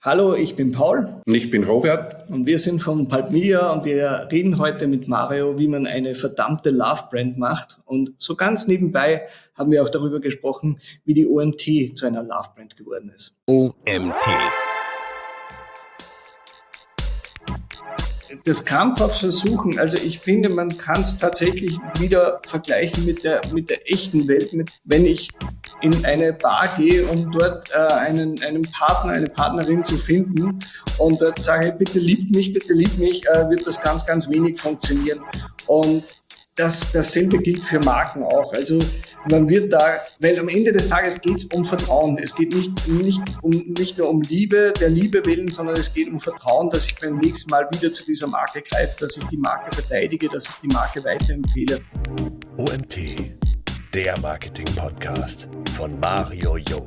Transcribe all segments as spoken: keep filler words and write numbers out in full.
Hallo, ich bin Paul. Und ich bin Robert. Und wir sind von Pulp Media und wir reden heute mit Mario, wie man eine verdammte Love-Brand macht. Und so ganz nebenbei haben wir auch darüber gesprochen, wie die O M T zu einer Love-Brand geworden ist. O M T. Das krampfhaft versuchen, also ich finde, man kann es tatsächlich wieder vergleichen mit der, mit der echten Welt. Mit, wenn ich in eine Bar gehe, um dort äh, einen, einen Partner, eine Partnerin zu finden und dort sage, bitte liebt mich, bitte liebt mich, äh, wird das ganz, ganz wenig funktionieren. Und das, dasselbe gilt für Marken auch. Also man wird da, weil am Ende des Tages geht es um Vertrauen. Es geht nicht, nicht, um, nicht nur um Liebe, der Liebe willen, sondern es geht um Vertrauen, dass ich beim nächsten Mal wieder zu dieser Marke greife, dass ich die Marke verteidige, dass ich die Marke weiterempfehle. O M T, der Marketing-Podcast von Mario Jung.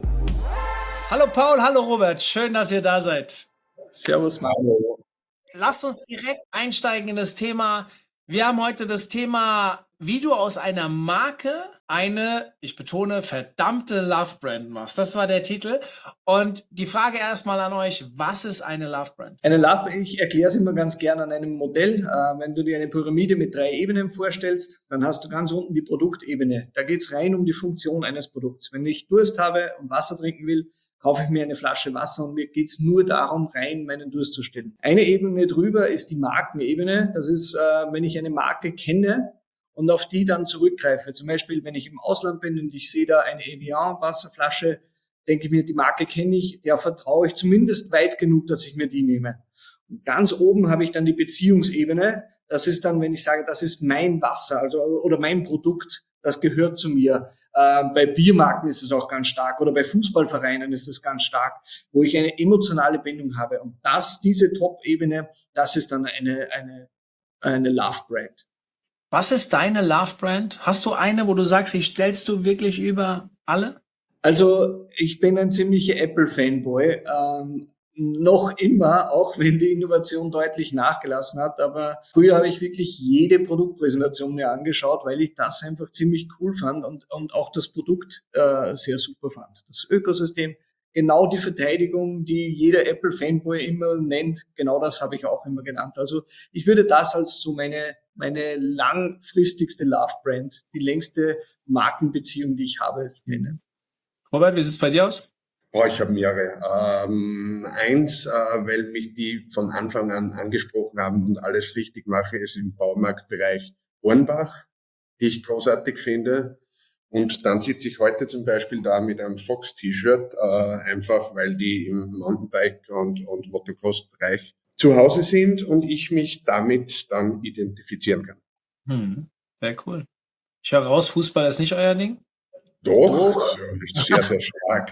Hallo Paul, hallo Robert, schön, dass ihr da seid. Servus Mario. Lasst uns direkt einsteigen in das Thema. Wir haben heute das Thema, wie du aus einer Marke eine, ich betone, verdammte Love-Brand machst. Das war der Titel. Und die Frage erstmal an euch, was ist eine Love-Brand? Eine Love, ich erkläre es immer ganz gerne an einem Modell. Äh, wenn du dir eine Pyramide mit drei Ebenen vorstellst, dann hast du ganz unten die Produktebene. Da geht es rein um die Funktion eines Produkts. Wenn ich Durst habe und Wasser trinken will, kaufe ich mir eine Flasche Wasser und mir geht's nur darum, rein meinen Durst zu stillen. Eine Ebene drüber ist die Markenebene. Das ist, äh, wenn ich eine Marke kenne und auf die dann zurückgreife. Zum Beispiel, wenn ich im Ausland bin und ich sehe da eine Evian-Wasserflasche, denke ich mir, die Marke kenne ich, der vertraue ich zumindest weit genug, dass ich mir die nehme. Und ganz oben habe ich dann die Beziehungsebene. Das ist dann, wenn ich sage, das ist mein Wasser, also oder mein Produkt, das gehört zu mir. Äh, bei Biermarken ist es auch ganz stark oder bei Fußballvereinen ist es ganz stark, wo ich eine emotionale Bindung habe. Und das, diese Top-Ebene, das ist dann eine, eine, eine Love-Brand. Was ist deine Love-Brand? Hast du eine, wo du sagst, die stellst du wirklich über alle? Also ich bin ein ziemlicher Apple-Fanboy. Ähm, noch immer, auch wenn die Innovation deutlich nachgelassen hat. Aber früher habe ich wirklich jede Produktpräsentation mir angeschaut, weil ich das einfach ziemlich cool fand und, und auch das Produkt äh, sehr super fand. Das Ökosystem, genau die Verteidigung, die jeder Apple-Fanboy immer nennt, genau das habe ich auch immer genannt. Also ich würde das als so meine, meine langfristigste Love-Brand, die längste Markenbeziehung, die ich habe, nennen. Robert, wie sieht es bei dir aus? Boah, ich habe mehrere. Ähm, eins, äh, weil mich die von Anfang an angesprochen haben und alles richtig mache, ist im Baumarktbereich Hornbach, die ich großartig finde. Und dann sitze ich heute zum Beispiel da mit einem Fox-T-Shirt, äh, einfach weil die im Mountainbike- und, und Motocross-Bereich zu Hause sind und ich mich damit dann identifizieren kann. Hm, sehr cool. Ich höre raus, Fußball ist nicht euer Ding? Doch, Doch. sehr, sehr stark.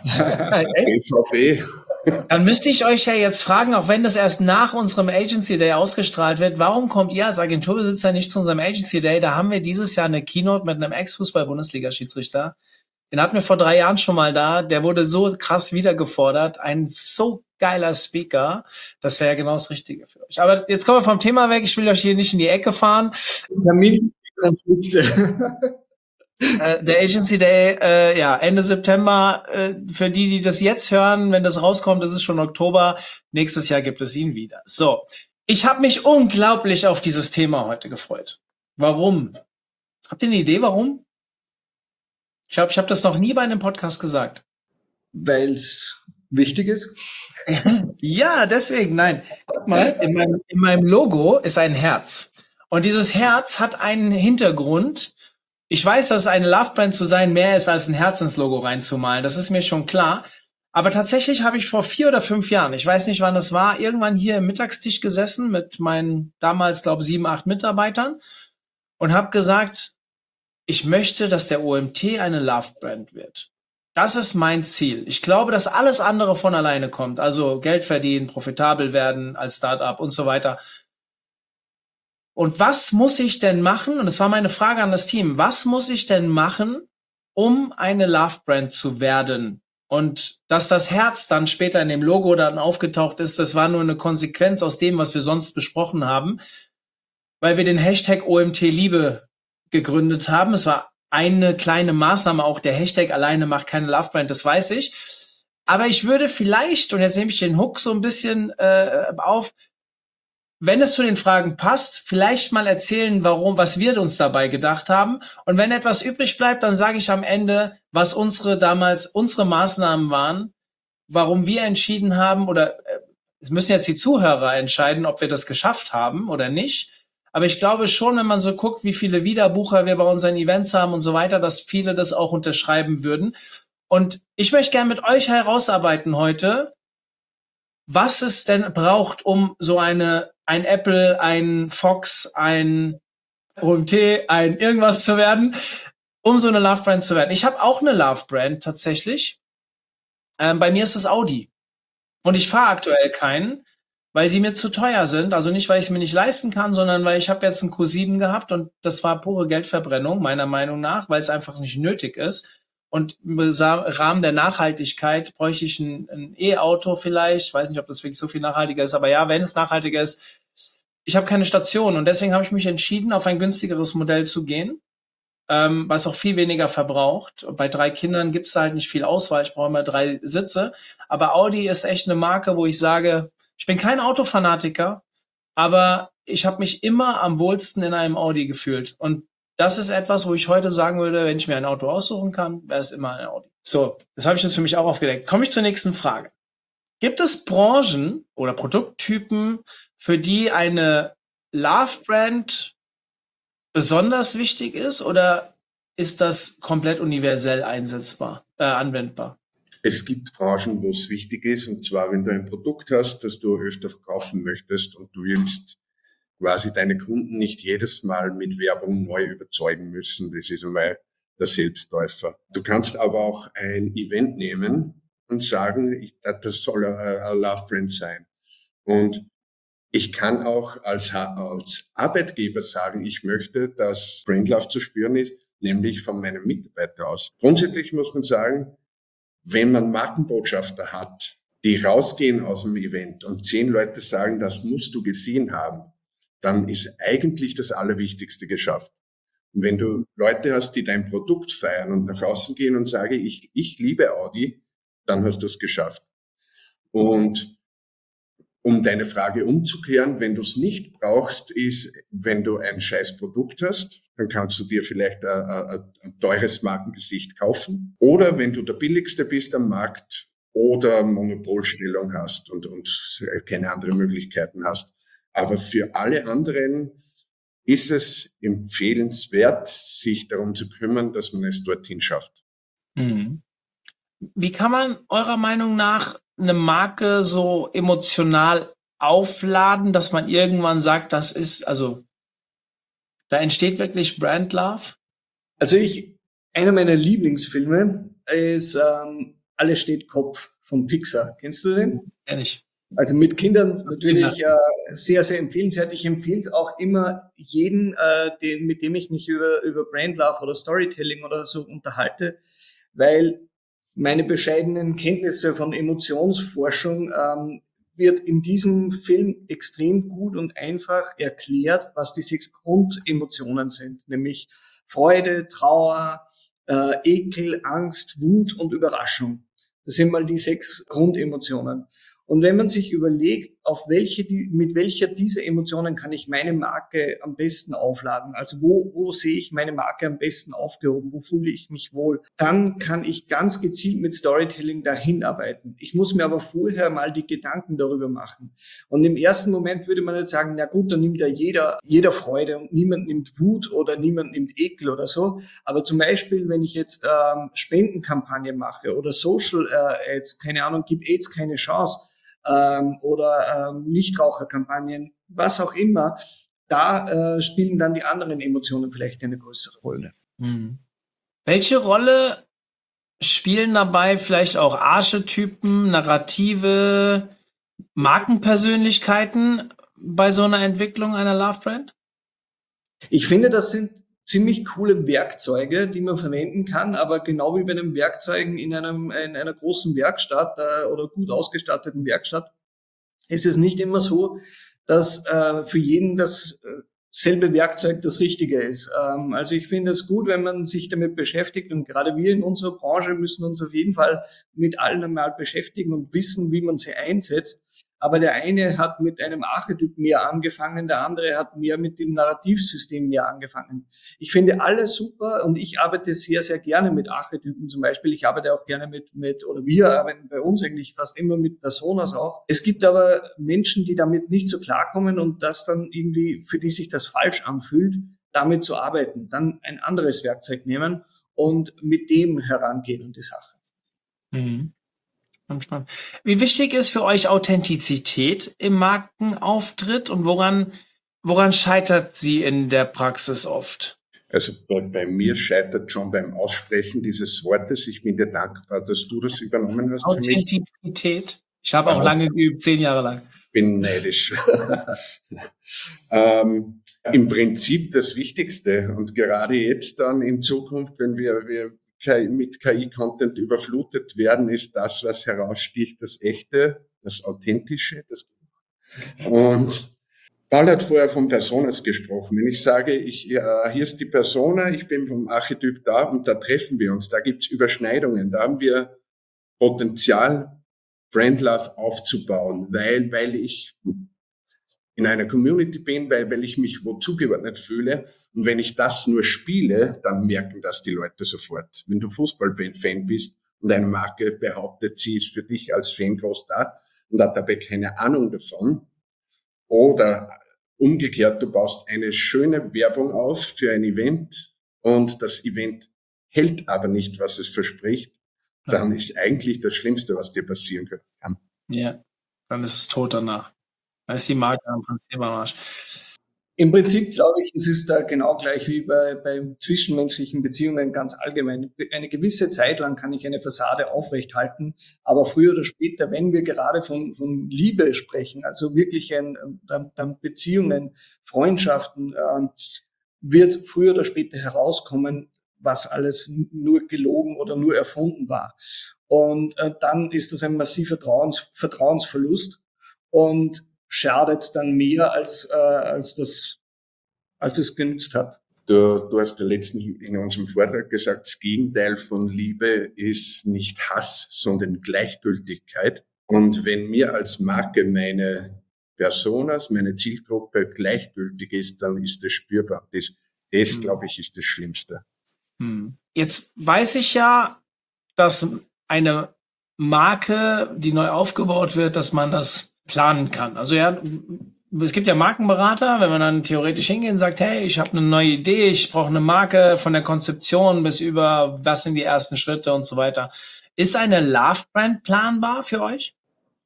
B V B. Dann müsste ich euch ja jetzt fragen, auch wenn das erst nach unserem Agency Day ausgestrahlt wird, warum kommt ihr als Agenturbesitzer nicht zu unserem Agency Day? Da haben wir dieses Jahr eine Keynote mit einem Ex-Fußball-Bundesliga-Schiedsrichter. Den hatten wir vor drei Jahren schon mal da. Der wurde so krass wiedergefordert. Ein so geiler Speaker. Das wäre ja genau das Richtige für euch. Aber jetzt kommen wir vom Thema weg. Ich will euch hier nicht in die Ecke fahren. Äh, der Agency Day, äh, ja, Ende September, äh, für die, die das jetzt hören, wenn das rauskommt, ist es schon Oktober, nächstes Jahr gibt es ihn wieder. So, ich habe mich unglaublich auf dieses Thema heute gefreut. Warum? Habt ihr eine Idee, warum? Ich habe ich hab das noch nie bei einem Podcast gesagt. Weil es wichtig ist? Ja, deswegen, nein. Guck mal, in meinem, in meinem Logo ist ein Herz. Und dieses Herz hat einen Hintergrund. Ich weiß, dass eine Love-Brand zu sein mehr ist, als ein Herz ins Logo reinzumalen. Das ist mir schon klar. Aber tatsächlich habe ich vor vier oder fünf Jahren, ich weiß nicht, wann es war, irgendwann hier im Mittagstisch gesessen mit meinen damals, glaube ich, sieben, acht Mitarbeitern und habe gesagt, ich möchte, dass der O M T eine Love-Brand wird. Das ist mein Ziel. Ich glaube, dass alles andere von alleine kommt. Also Geld verdienen, profitabel werden als Start-up und so weiter. Und was muss ich denn machen? Und das war meine Frage an das Team. Was muss ich denn machen, um eine Love-Brand zu werden? Und dass das Herz dann später in dem Logo dann aufgetaucht ist, das war nur eine Konsequenz aus dem, was wir sonst besprochen haben, weil wir den Hashtag O M T Liebe gegründet haben. Es war eine kleine Maßnahme, auch der Hashtag alleine macht keine Love-Brand, das weiß ich. Aber ich würde vielleicht, und jetzt nehme ich den Hook so ein bisschen äh, auf, wenn es zu den Fragen passt, vielleicht mal erzählen, warum, was wir uns dabei gedacht haben. Und wenn etwas übrig bleibt, dann sage ich am Ende, was unsere damals, unsere Maßnahmen waren, warum wir entschieden haben, oder äh, es müssen jetzt die Zuhörer entscheiden, ob wir das geschafft haben oder nicht. Aber ich glaube schon, wenn man so guckt, wie viele Wiederbucher wir bei unseren Events haben und so weiter, dass viele das auch unterschreiben würden. Und ich möchte gerne mit euch herausarbeiten heute, was es denn braucht, um so eine, ein Apple, ein Fox, ein O M T, ein irgendwas zu werden, um so eine Love Brand zu werden. Ich habe auch eine Love Brand tatsächlich. Ähm, bei mir ist es Audi. Und ich fahre aktuell keinen, weil die mir zu teuer sind. Also nicht, weil ich es mir nicht leisten kann, sondern weil ich habe jetzt einen Q sieben gehabt und das war pure Geldverbrennung, meiner Meinung nach, weil es einfach nicht nötig ist. Und im Rahmen der Nachhaltigkeit bräuchte ich ein, ein E-Auto vielleicht. Ich weiß nicht, ob das wirklich so viel nachhaltiger ist, aber ja, wenn es nachhaltiger ist. Ich habe keine Station und deswegen habe ich mich entschieden, auf ein günstigeres Modell zu gehen, ähm, was auch viel weniger verbraucht. Bei drei Kindern gibt es halt nicht viel Auswahl. Ich brauche immer drei Sitze. Aber Audi ist echt eine Marke, wo ich sage, ich bin kein Autofanatiker, aber ich habe mich immer am wohlsten in einem Audi gefühlt. Und das ist etwas, wo ich heute sagen würde, wenn ich mir ein Auto aussuchen kann, wäre es immer ein Audi. So, das habe ich jetzt für mich auch aufgedeckt. Komme ich zur nächsten Frage. Gibt es Branchen oder Produkttypen, für die eine Love-Brand besonders wichtig ist, oder ist das komplett universell einsetzbar, äh, anwendbar? Es gibt Branchen, wo es wichtig ist, und zwar, wenn du ein Produkt hast, das du öfter verkaufen möchtest und du willst quasi deine Kunden nicht jedes Mal mit Werbung neu überzeugen müssen. Das ist einmal der Selbstläufer. Du kannst aber auch ein Event nehmen und sagen, ich, das soll eine Love Brand sein. Und ich kann auch als, als Arbeitgeber sagen, ich möchte, dass Brand Love zu spüren ist, nämlich von meinem Mitarbeiter aus. Grundsätzlich muss man sagen, wenn man Markenbotschafter hat, die rausgehen aus dem Event und zehn Leute sagen, das musst du gesehen haben, dann ist eigentlich das Allerwichtigste geschafft. Und wenn du Leute hast, die dein Produkt feiern und nach außen gehen und sagen, ich, ich liebe Audi, dann hast du es geschafft. Und um deine Frage umzukehren, wenn du es nicht brauchst, ist, wenn du ein scheiß Produkt hast, dann kannst du dir vielleicht ein, ein, ein teures Markengesicht kaufen. Oder wenn du der Billigste bist am Markt oder Monopolstellung hast und, und keine anderen Möglichkeiten hast. Aber für alle anderen ist es empfehlenswert, sich darum zu kümmern, dass man es dorthin schafft. Mhm. Wie kann man eurer Meinung nach eine Marke so emotional aufladen, dass man irgendwann sagt, das ist, also da entsteht wirklich Brand Love? Also ich, einer meiner Lieblingsfilme ist ähm, Alles steht Kopf von Pixar. Kennst du den? Kenn ich. Also mit Kindern natürlich äh, sehr, sehr empfehlenswert. Ich empfehle es auch immer jeden, äh, den, mit dem ich mich über, über Brand Love oder Storytelling oder so unterhalte, weil meine bescheidenen Kenntnisse von Emotionsforschung ähm, wird in diesem Film extrem gut und einfach erklärt, was die sechs Grundemotionen sind, nämlich Freude, Trauer, äh, Ekel, Angst, Wut und Überraschung. Das sind mal die sechs Grundemotionen. Und wenn man sich überlegt, auf welche, die, mit welcher dieser Emotionen kann ich meine Marke am besten aufladen, also wo, wo sehe ich meine Marke am besten aufgehoben, wo fühle ich mich wohl, dann kann ich ganz gezielt mit Storytelling dahin arbeiten. Ich muss mir aber vorher mal die Gedanken darüber machen. Und im ersten Moment würde man jetzt sagen, na gut, dann nimmt ja jeder, jeder Freude und niemand nimmt Wut oder niemand nimmt Ekel oder so. Aber zum Beispiel, wenn ich jetzt ähm, Spendenkampagne mache oder Social äh, Ads, keine Ahnung, gibt AIDS keine Chance, Ähm, oder ähm, Nichtraucherkampagnen, was auch immer, da äh, spielen dann die anderen Emotionen vielleicht eine größere Rolle. Hm. Welche Rolle spielen dabei vielleicht auch Archetypen, Narrative, Markenpersönlichkeiten bei so einer Entwicklung einer Love Brand? Ich finde, das sind ziemlich coole Werkzeuge, die man verwenden kann, aber genau wie bei den Werkzeugen in einem in einer großen Werkstatt äh, oder gut ausgestatteten Werkstatt ist es nicht immer so, dass äh, für jeden das äh, selbe Werkzeug das Richtige ist. Ähm, also ich finde es gut, wenn man sich damit beschäftigt, und gerade wir in unserer Branche müssen uns auf jeden Fall mit allen einmal beschäftigen und wissen, wie man sie einsetzt. Aber der eine hat mit einem Archetyp mehr angefangen, der andere hat mehr mit dem Narrativsystem mehr angefangen. Ich finde alles super und ich arbeite sehr, sehr gerne mit Archetypen zum Beispiel. Ich arbeite auch gerne mit, mit oder wir arbeiten bei uns eigentlich fast immer mit Personas auch. Es gibt aber Menschen, die damit nicht so klarkommen und das dann irgendwie, für die sich das falsch anfühlt, damit zu arbeiten. Dann ein anderes Werkzeug nehmen und mit dem herangehen an die Sache. Mhm. Spannend. Wie wichtig ist für euch Authentizität im Markenauftritt und woran, woran scheitert sie in der Praxis oft? Also bei, bei mir scheitert schon beim Aussprechen dieses Wortes. Ich bin dir dankbar, dass du das übernommen hast für mich. Authentizität. Ich habe auch ja. lange geübt, zehn Jahre lang. Bin neidisch. ähm, Im Prinzip das Wichtigste und gerade jetzt dann in Zukunft, wenn wir, wir mit K I-Content überflutet werden, ist das, was heraussticht, das Echte, das Authentische. Das und Paul hat vorher von Personas gesprochen. Wenn ich sage, ich, ja, hier ist die Persona, ich bin vom Archetyp da und da treffen wir uns, da gibt's Überschneidungen, da haben wir Potenzial, Brand Love aufzubauen, weil, weil ich in einer Community bin, weil, weil ich mich wo zugeordnet fühle. Und wenn ich das nur spiele, dann merken das die Leute sofort. Wenn du Fußball-Fan bist und eine Marke behauptet, sie ist für dich als Fan groß da und hat dabei keine Ahnung davon, oder umgekehrt, du baust eine schöne Werbung auf für ein Event und das Event hält aber nicht, was es verspricht, dann ist eigentlich das Schlimmste, was dir passieren kann. Ja, dann ist es tot danach. Da ist die Marke am Prinzip am Arsch. Im Prinzip glaube ich, es ist da genau gleich wie bei, bei zwischenmenschlichen Beziehungen ganz allgemein. Eine gewisse Zeit lang kann ich eine Fassade aufrechthalten, aber früher oder später, wenn wir gerade von, von Liebe sprechen, also wirklich ein, dann, dann Beziehungen, Freundschaften, äh, wird früher oder später herauskommen, was alles nur gelogen oder nur erfunden war. Und äh, dann ist das ein massiver Vertrauens, Vertrauensverlust und schadet dann mehr, als, äh, als, das, als es genützt hat. Du, du hast ja letztens in unserem Vortrag gesagt, das Gegenteil von Liebe ist nicht Hass, sondern Gleichgültigkeit. Und wenn mir als Marke meine Personas, meine Zielgruppe gleichgültig ist, dann ist das spürbar. Das, das hm. glaube ich, ist das Schlimmste. Hm. Jetzt weiß ich ja, dass eine Marke, die neu aufgebaut wird, dass man das planen kann. Also ja, es gibt ja Markenberater, wenn man dann theoretisch hingeht und sagt, hey, ich habe eine neue Idee, ich brauche eine Marke von der Konzeption bis über, was sind die ersten Schritte und so weiter. Ist eine Love-Brand planbar für euch?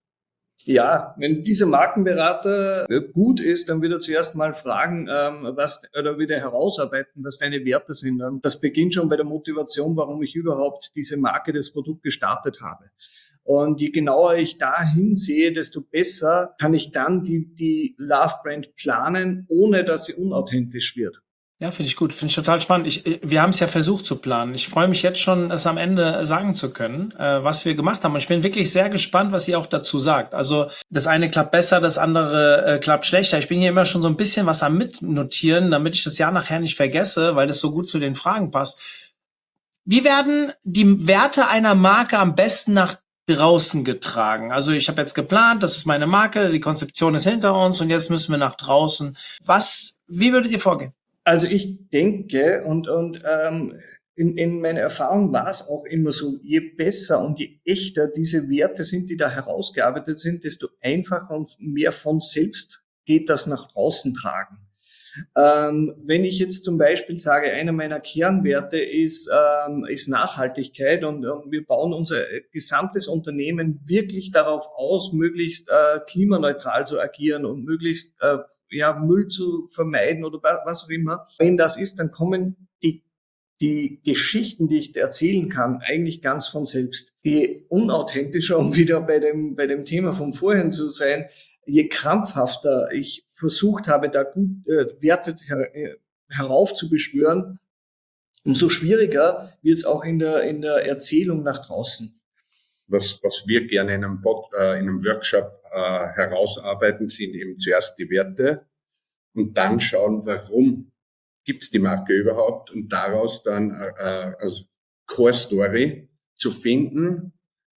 Ja, wenn dieser Markenberater gut ist, dann wird er zuerst mal fragen, ähm, was, oder wieder herausarbeiten, was deine Werte sind. Und das beginnt schon bei der Motivation, warum ich überhaupt diese Marke, das Produkt gestartet habe. Und je genauer ich da hinsehe, desto besser kann ich dann die, die Love-Brand planen, ohne dass sie unauthentisch wird. Ja, finde ich gut. Finde ich total spannend. Ich, wir haben es ja versucht zu planen. Ich freue mich jetzt schon, es am Ende sagen zu können, äh, was wir gemacht haben. Und ich bin wirklich sehr gespannt, was ihr auch dazu sagt. Also das eine klappt besser, das andere äh, klappt schlechter. Ich bin hier immer schon so ein bisschen was am Mitnotieren, damit ich das ja nachher nicht vergesse, weil das so gut zu den Fragen passt. Wie werden die Werte einer Marke am besten nach draußen getragen? Also ich habe jetzt geplant, das ist meine Marke, die Konzeption ist hinter uns und jetzt müssen wir nach draußen. Was, wie würdet ihr vorgehen? Also ich denke und, und ähm, in, in meiner Erfahrung war es auch immer so, je besser und je echter diese Werte sind, die da herausgearbeitet sind, desto einfacher und mehr von selbst geht das nach draußen tragen. Ähm, wenn ich jetzt zum Beispiel sage, einer meiner Kernwerte ist, ähm, ist Nachhaltigkeit und, und wir bauen unser gesamtes Unternehmen wirklich darauf aus, möglichst äh, klimaneutral zu agieren und möglichst äh, ja, Müll zu vermeiden oder was auch immer. Wenn das ist, dann kommen die, die Geschichten, die ich erzählen kann, eigentlich ganz von selbst. Je unauthentischer, um wieder bei dem, bei dem Thema von vorhin zu sein, je krampfhafter ich versucht habe, da gut äh, Werte her, äh, heraufzubeschwören, umso schwieriger wird es auch in der, in der Erzählung nach draußen. Was, was wir gerne in einem, Pod, äh, in einem Workshop äh, herausarbeiten, sind eben zuerst die Werte und dann schauen, warum gibt es die Marke überhaupt und daraus dann äh, also Core Story zu finden,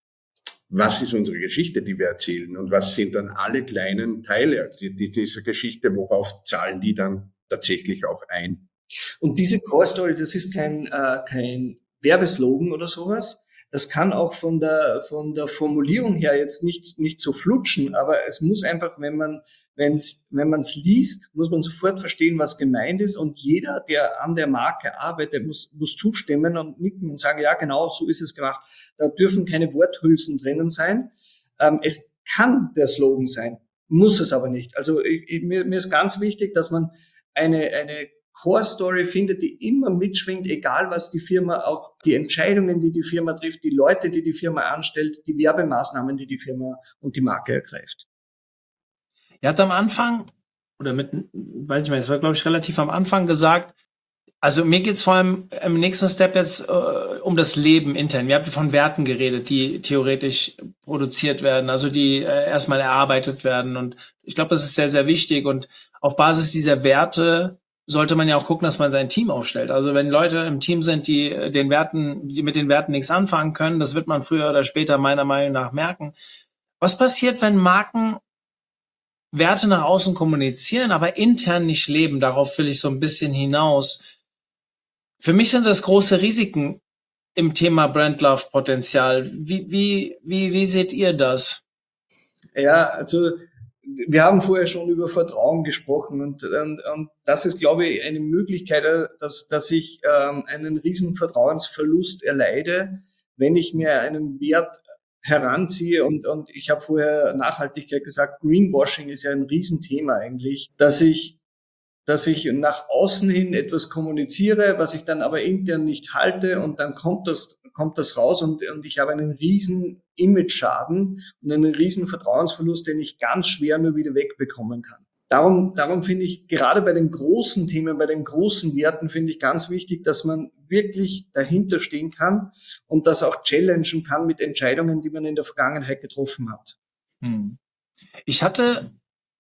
was ist unsere Geschichte, die wir erzählen und was sind dann alle kleinen Teile die, die, dieser Geschichte, worauf zahlen die dann tatsächlich auch ein. Und diese Core Story, das ist kein, äh, kein Werbeslogan oder sowas. Das kann auch von der, von der Formulierung her jetzt nicht, nicht so flutschen, aber es muss einfach, wenn man, wenn's, wenn man es liest, muss man sofort verstehen, was gemeint ist und jeder, der an der Marke arbeitet, muss, muss zustimmen und nicken und sagen, ja, genau, so ist es gemacht. Da dürfen keine Worthülsen drinnen sein. Ähm, es kann der Slogan sein, muss es aber nicht. Also ich, ich, mir, mir ist ganz wichtig, dass man eine, eine Core Story findet, die immer mitschwingt, egal was die Firma, auch die Entscheidungen, die die Firma trifft, die Leute, die die Firma anstellt, die Werbemaßnahmen, die die Firma und die Marke ergreift. Ihr habt am Anfang, oder mit, weiß ich nicht, das war glaube ich relativ am Anfang gesagt, also mir geht's vor allem im nächsten Step jetzt äh, um das Leben intern. Wir haben von Werten geredet, die theoretisch produziert werden, also die äh, erstmal erarbeitet werden und ich glaube, das ist sehr, sehr wichtig und auf Basis dieser Werte sollte man ja auch gucken, dass man sein Team aufstellt. Also wenn Leute im Team sind, die den Werten, die mit den Werten nichts anfangen können, das wird man früher oder später meiner Meinung nach merken. Was passiert, wenn Marken Werte nach außen kommunizieren, aber intern nicht leben? Darauf will ich so ein bisschen hinaus. Für mich sind das große Risiken im Thema Brand Love Potenzial. Wie, wie, wie, wie seht ihr das? Ja, also wir haben vorher schon über Vertrauen gesprochen und, und, und das ist, glaube ich, eine Möglichkeit, dass, dass ich ähm, einen riesen Vertrauensverlust erleide, wenn ich mir einen Wert heranziehe und, und ich habe vorher Nachhaltigkeit gesagt, Greenwashing ist ja ein Riesenthema eigentlich, dass ich, dass ich nach außen hin etwas kommuniziere, was ich dann aber intern nicht halte und dann kommt das kommt das raus und, und ich habe einen riesen Image-Schaden und einen riesen Vertrauensverlust, den ich ganz schwer nur wieder wegbekommen kann. Darum, darum finde ich, gerade bei den großen Themen, bei den großen Werten, finde ich ganz wichtig, dass man wirklich dahinter stehen kann und das auch challengen kann mit Entscheidungen, die man in der Vergangenheit getroffen hat. Hm. Ich hatte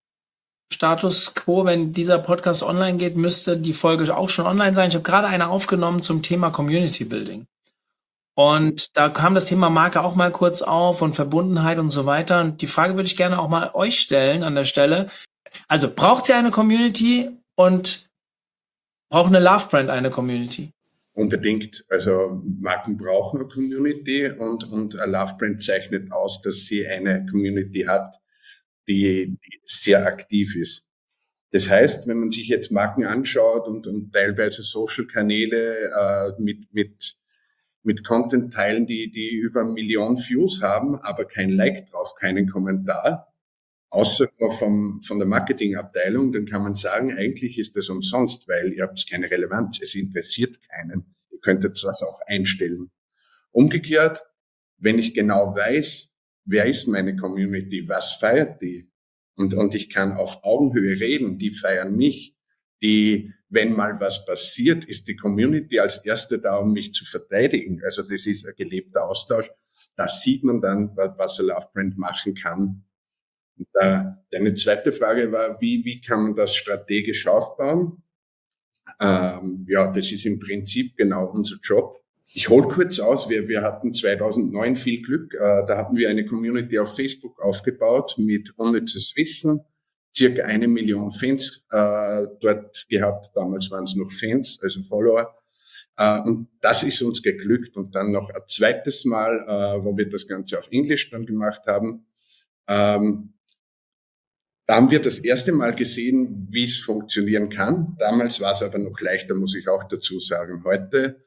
Status Quo, wenn dieser Podcast online geht, müsste die Folge auch schon online sein. Ich habe gerade eine aufgenommen zum Thema Community Building. Und da kam das Thema Marke auch mal kurz auf und Verbundenheit und so weiter. Und die Frage würde ich gerne auch mal euch stellen an der Stelle. Also braucht sie eine Community und braucht eine Love Brand eine Community? Unbedingt. Also Marken brauchen eine Community und, und eine Love Brand zeichnet aus, dass sie eine Community hat, die, die sehr aktiv ist. Das heißt, wenn man sich jetzt Marken anschaut und, und teilweise Social-Kanäle äh, mit, mit mit Content teilen, die, die über eine Million Views haben, aber kein Like drauf, keinen Kommentar, außer vom, von der Marketingabteilung, dann kann man sagen, eigentlich ist das umsonst, weil ihr habt keine Relevanz, es interessiert keinen. Ihr könntet das auch einstellen. Umgekehrt, wenn ich genau weiß, wer ist meine Community, was feiert die? Und, und ich kann auf Augenhöhe reden, die feiern mich, die, wenn mal was passiert, ist die Community als Erste da, um mich zu verteidigen. Also das ist ein gelebter Austausch. Da sieht man dann, was ein Love Brand machen kann. Und da, deine zweite Frage war, wie, wie kann man das strategisch aufbauen? Ähm, ja, das ist im Prinzip genau unser Job. Ich hole kurz aus, wir, wir hatten zweitausendneun viel Glück. Äh, da hatten wir eine Community auf Facebook aufgebaut mit unnützes Wissen. Circa eine Million Fans äh, dort gehabt. Damals waren es noch Fans, also Follower. Äh, und das ist uns geglückt. Und dann noch ein zweites Mal, äh, wo wir das Ganze auf Englisch dann gemacht haben. Ähm, da haben wir das erste Mal gesehen, wie es funktionieren kann. Damals war es aber noch leichter, muss ich auch dazu sagen. Heute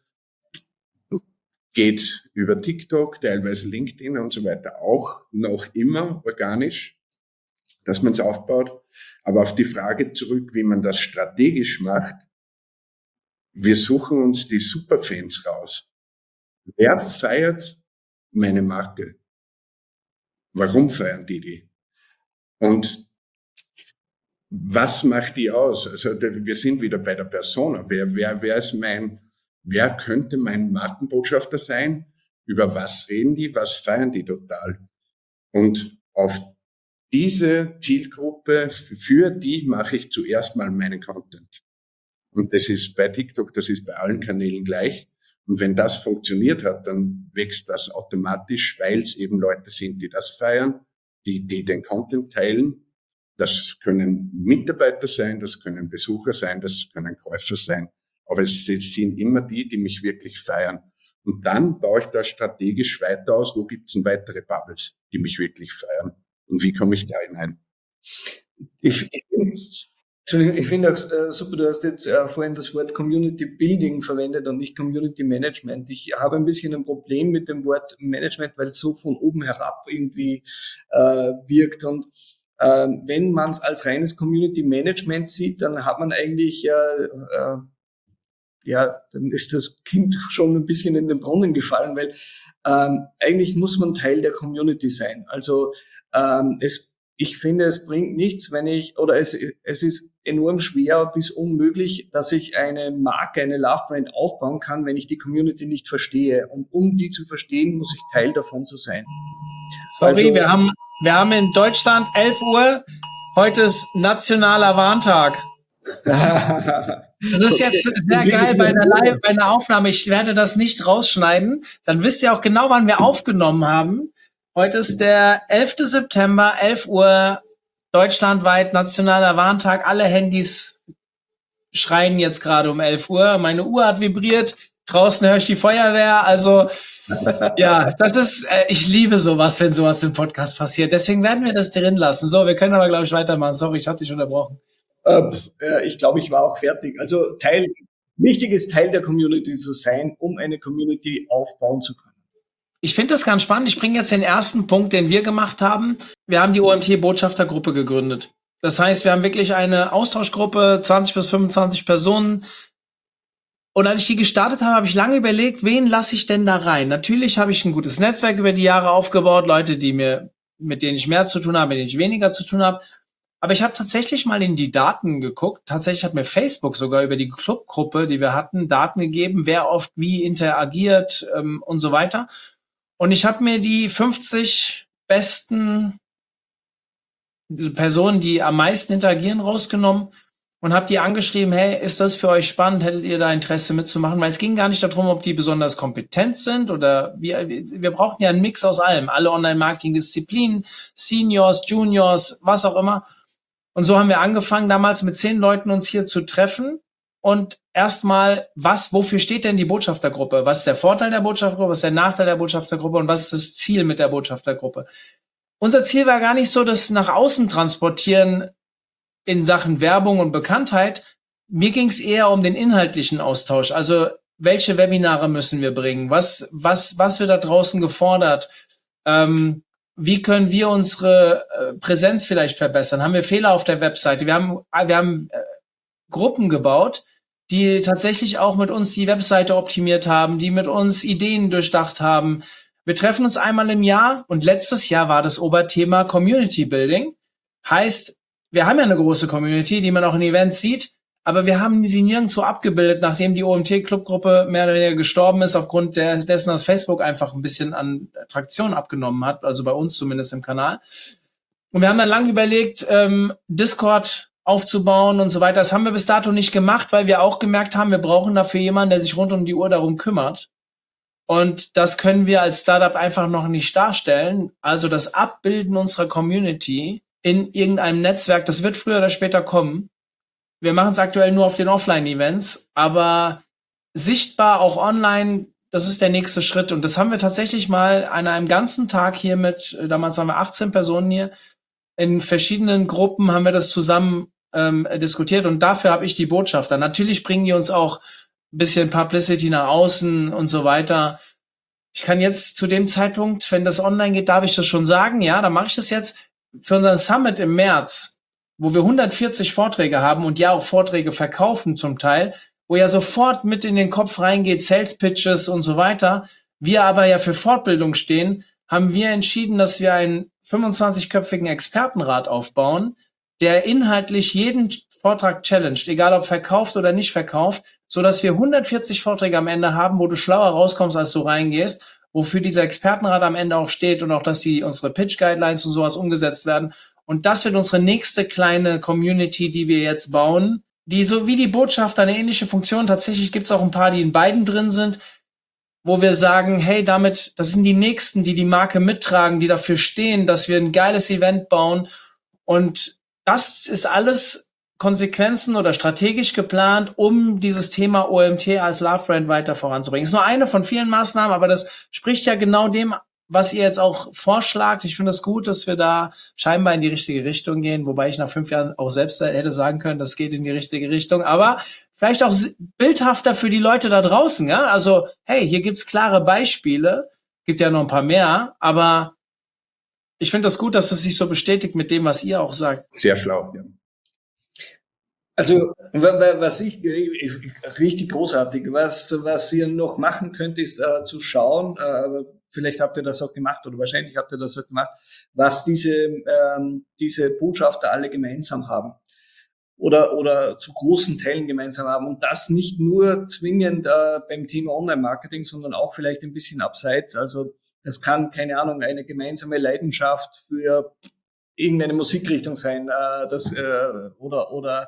geht über TikTok, teilweise LinkedIn und so weiter auch noch immer organisch, dass man es aufbaut. Aber auf die Frage zurück, wie man das strategisch macht, wir suchen uns die Superfans raus. Wer feiert meine Marke? Warum feiern die die? Und was macht die aus? Also wir sind wieder bei der Persona. Wer, wer, wer ist mein, wer könnte mein Markenbotschafter sein? Über was reden die? Was feiern die total? Und auf diese Zielgruppe, für die mache ich zuerst mal meinen Content. Und das ist bei TikTok, das ist bei allen Kanälen gleich. Und wenn das funktioniert hat, dann wächst das automatisch, weil es eben Leute sind, die das feiern, die, die den Content teilen. Das können Mitarbeiter sein, das können Besucher sein, das können Käufer sein. Aber es sind immer die, die mich wirklich feiern. Und dann baue ich das strategisch weiter aus. Wo gibt es denn weitere Bubbles, die mich wirklich feiern? Und wie komme ich da hinein? Ich, ich, Entschuldigung, ich finde auch äh, super, du hast jetzt äh, vorhin das Wort Community Building verwendet und nicht Community Management. Ich habe ein bisschen ein Problem mit dem Wort Management, weil es so von oben herab irgendwie äh, wirkt. Und äh, wenn man es als reines Community Management sieht, dann hat man eigentlich, äh, äh, ja, dann ist das Kind schon ein bisschen in den Brunnen gefallen, weil ähm, eigentlich muss man Teil der Community sein. Also ähm, es Ich finde, es bringt nichts, wenn ich, oder es, es ist enorm schwer bis unmöglich, dass ich eine Marke, eine Love Brand aufbauen kann, wenn ich die Community nicht verstehe. Und um die zu verstehen, muss ich Teil davon zu sein. Sorry, Also, wir haben, wir haben in Deutschland elf Uhr. Heute ist Nationaler Warntag. Das ist okay. Jetzt sehr geil bei einer, Live, bei einer Aufnahme. Ich werde das nicht rausschneiden. Dann wisst ihr auch genau, wann wir aufgenommen haben. Heute ist der elfter September, elf Uhr, deutschlandweit Nationaler Warntag. Alle Handys schreien jetzt gerade um elf Uhr. Meine Uhr hat vibriert. Draußen höre ich die Feuerwehr. Also, ja, das ist, äh, ich liebe sowas, wenn sowas im Podcast passiert. Deswegen werden wir das drin lassen. So, wir können aber, glaube ich, weitermachen. Sorry, ich habe dich unterbrochen. Äh, ich glaube, ich war auch fertig. Also, Teil, wichtig ist, Teil der Community zu sein, um eine Community aufbauen zu können. Ich finde das ganz spannend. Ich bringe jetzt den ersten Punkt, den wir gemacht haben. Wir haben die O M T-Botschaftergruppe gegründet. Das heißt, wir haben wirklich eine Austauschgruppe, zwanzig bis fünfundzwanzig Personen. Und als ich die gestartet habe, habe ich lange überlegt, wen lasse ich denn da rein? Natürlich habe ich ein gutes Netzwerk über die Jahre aufgebaut, Leute, die mir, mit denen ich mehr zu tun habe, mit denen ich weniger zu tun habe. Aber ich habe tatsächlich mal in die Daten geguckt. Tatsächlich hat mir Facebook sogar über die Clubgruppe, die wir hatten, Daten gegeben, wer oft wie interagiert ähm, und so weiter. Und ich habe mir die fünfzig besten Personen, die am meisten interagieren, rausgenommen und habe die angeschrieben, hey, ist das für euch spannend? Hättet ihr da Interesse mitzumachen? Weil es ging gar nicht darum, ob die besonders kompetent sind oder wir, wir brauchten ja einen Mix aus allem. Alle Online-Marketing-Disziplinen, Seniors, Juniors, was auch immer. Und so haben wir angefangen, damals mit zehn Leuten uns hier zu treffen. Und erstmal, was, wofür steht denn die Botschaftergruppe? Was ist der Vorteil der Botschaftergruppe? Was ist der Nachteil der Botschaftergruppe? Und was ist das Ziel mit der Botschaftergruppe? Unser Ziel war gar nicht so, das nach außen transportieren in Sachen Werbung und Bekanntheit. Mir ging es eher um den inhaltlichen Austausch. Also, welche Webinare müssen wir bringen? Was, was, was wird da draußen gefordert? Ähm, wie können wir unsere äh, Präsenz vielleicht verbessern? Haben wir Fehler auf der Webseite? Wir haben, wir haben äh, Gruppen gebaut, die tatsächlich auch mit uns die Webseite optimiert haben, die mit uns Ideen durchdacht haben. Wir treffen uns einmal im Jahr und letztes Jahr war das Oberthema Community Building. Heißt, wir haben ja eine große Community, die man auch in Events sieht, aber wir haben sie nirgendwo abgebildet, nachdem die O M T-Clubgruppe mehr oder weniger gestorben ist, aufgrund der, dessen, dass Facebook einfach ein bisschen an Traktion abgenommen hat, also bei uns zumindest im Kanal. Und wir haben dann lange überlegt, ähm, Discord aufzubauen und so weiter. Das haben wir bis dato nicht gemacht, weil wir auch gemerkt haben, wir brauchen dafür jemanden, der sich rund um die Uhr darum kümmert. Und das können wir als Startup einfach noch nicht darstellen. Also das Abbilden unserer Community in irgendeinem Netzwerk, das wird früher oder später kommen. Wir machen es aktuell nur auf den Offline-Events, aber sichtbar auch online, das ist der nächste Schritt. Und das haben wir tatsächlich mal an einem ganzen Tag hier mit, damals waren wir achtzehn Personen hier, in verschiedenen Gruppen haben wir das zusammen ähm, diskutiert und dafür habe ich die Botschafter. Natürlich bringen die uns auch ein bisschen Publicity nach außen und so weiter. Ich kann jetzt zu dem Zeitpunkt, wenn das online geht, darf ich das schon sagen, ja, dann mache ich das jetzt für unseren Summit im März, wo wir hundertvierzig Vorträge haben und ja auch Vorträge verkaufen zum Teil, wo ja sofort mit in den Kopf reingeht, Sales Pitches und so weiter. Wir aber ja für Fortbildung stehen, haben wir entschieden, dass wir einen fünfundzwanzigköpfigen Expertenrat aufbauen, der inhaltlich jeden Vortrag challenged, egal ob verkauft oder nicht verkauft, so dass wir hundertvierzig Vorträge am Ende haben, wo du schlauer rauskommst, als du reingehst, wofür dieser Expertenrat am Ende auch steht und auch, dass die unsere Pitch Guidelines und sowas umgesetzt werden Und das wird unsere nächste kleine Community, die wir jetzt bauen, die so wie die Botschafter eine ähnliche Funktion, tatsächlich gibt es auch ein paar, die in beiden drin sind, wo wir sagen, hey, damit, das sind die Nächsten, die die Marke mittragen, die dafür stehen, dass wir ein geiles Event bauen. Und das ist alles Konsequenzen oder strategisch geplant, um dieses Thema O M T als Love Brand weiter voranzubringen. Ist nur eine von vielen Maßnahmen, aber das spricht ja genau dem, was ihr jetzt auch vorschlagt. Ich finde es gut, dass wir da scheinbar in die richtige Richtung gehen, wobei ich nach fünf Jahren auch selbst hätte sagen können, das geht in die richtige Richtung. Aber vielleicht auch bildhafter für die Leute da draußen. Ja? Also, hey, hier gibt's klare Beispiele. Gibt ja noch ein paar mehr, aber ich finde das gut, dass das sich so bestätigt mit dem, was ihr auch sagt. Sehr schlau, ja. Also, was ich richtig großartig, was, was ihr noch machen könnt, ist äh, zu schauen, äh, vielleicht habt ihr das auch gemacht oder wahrscheinlich habt ihr das auch gemacht, was diese, ähm, diese Botschafter alle gemeinsam haben oder, oder zu großen Teilen gemeinsam haben. Und das nicht nur zwingend äh, beim Thema Online-Marketing, sondern auch vielleicht ein bisschen abseits. Also, das kann, keine Ahnung, eine gemeinsame Leidenschaft für irgendeine Musikrichtung sein, äh, das, äh, oder, oder,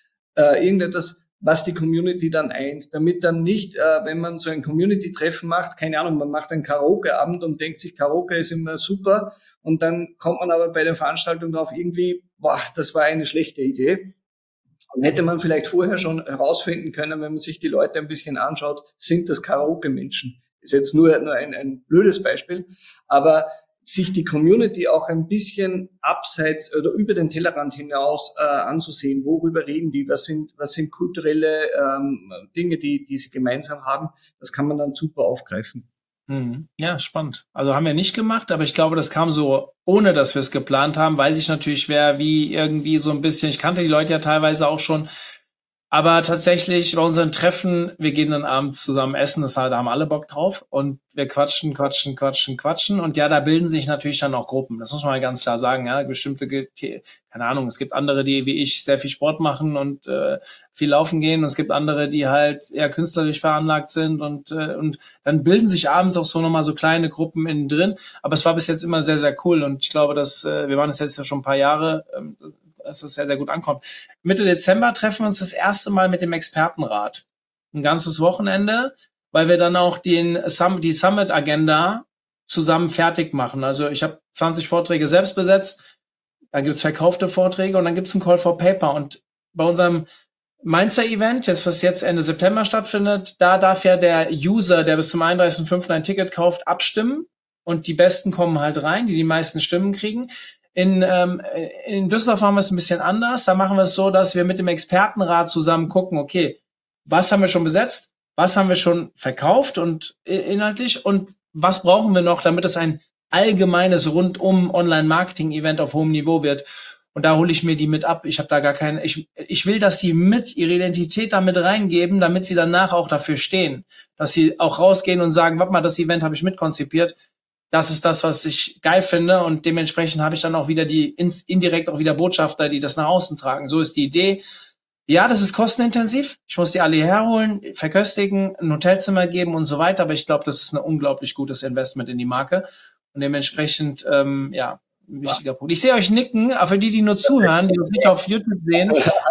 äh, irgendetwas, was die Community dann eint, damit dann nicht, äh, wenn man so ein Community-Treffen macht, keine Ahnung, man macht einen Karaoke-Abend und denkt sich, Karaoke ist immer super und dann kommt man aber bei der Veranstaltung drauf irgendwie, boah, das war eine schlechte Idee. Und hätte man vielleicht vorher schon herausfinden können, wenn man sich die Leute ein bisschen anschaut, sind das Karaoke-Menschen. Ist jetzt nur, nur ein, ein blödes Beispiel, aber sich die Community auch ein bisschen abseits oder über den Tellerrand hinaus äh, anzusehen. Worüber reden die? Was sind, was sind kulturelle ähm, Dinge, die, die sie gemeinsam haben? Das kann man dann super aufgreifen. Mhm. Ja, spannend. Also haben wir nicht gemacht, aber ich glaube, das kam so, ohne dass wir es geplant haben. Weiß ich natürlich, wer wie irgendwie so ein bisschen, ich kannte die Leute ja teilweise auch schon, aber tatsächlich bei unseren Treffen, wir gehen dann abends zusammen essen, das da haben alle Bock drauf und wir quatschen, quatschen, quatschen, quatschen und ja, da bilden sich natürlich dann auch Gruppen. Das muss man ganz klar sagen, ja, bestimmte, keine Ahnung, es gibt andere, die wie ich sehr viel Sport machen und äh, viel laufen gehen und es gibt andere, die halt eher künstlerisch veranlagt sind und äh, und dann bilden sich abends auch so nochmal so kleine Gruppen innen drin, aber es war bis jetzt immer sehr, sehr cool und ich glaube, dass äh, wir waren es jetzt ja schon ein paar Jahre, ähm, dass das sehr, sehr gut ankommt. Mitte Dezember treffen wir uns das erste Mal mit dem Expertenrat. Ein ganzes Wochenende, weil wir dann auch den, die Summit-Agenda zusammen fertig machen. Also ich habe zwanzig Vorträge selbst besetzt, dann gibt's verkaufte Vorträge und dann gibt's einen Call for Paper. Und bei unserem Mainzer-Event, jetzt, was jetzt Ende September stattfindet, da darf ja der User, der bis zum einunddreißigsten fünften ein Ticket kauft, abstimmen. Und die Besten kommen halt rein, die die meisten Stimmen kriegen. In, ähm, in Düsseldorf machen wir es ein bisschen anders. Da machen wir es so, dass wir mit dem Expertenrat zusammen gucken, okay, was haben wir schon besetzt, was haben wir schon verkauft und inhaltlich und was brauchen wir noch, damit es ein allgemeines rundum Online-Marketing-Event auf hohem Niveau wird. Und da hole ich mir die mit ab. Ich habe da gar keine, ich, ich will, dass die mit ihre Identität da mit reingeben, damit sie danach auch dafür stehen. Dass sie auch rausgehen und sagen, warte mal, das Event habe ich mitkonzipiert. Das ist das, was ich geil finde und dementsprechend habe ich dann auch wieder die indirekt auch wieder Botschafter, die das nach außen tragen. So ist die Idee. Ja, das ist kostenintensiv. Ich muss die alle hierher holen, verköstigen, ein Hotelzimmer geben und so weiter. Aber ich glaube, das ist ein unglaublich gutes Investment in die Marke und dementsprechend, ähm, ja, ein wichtiger ja. Punkt. Ich sehe euch nicken, aber für die, die nur zuhören, die uns nicht auf YouTube sehen,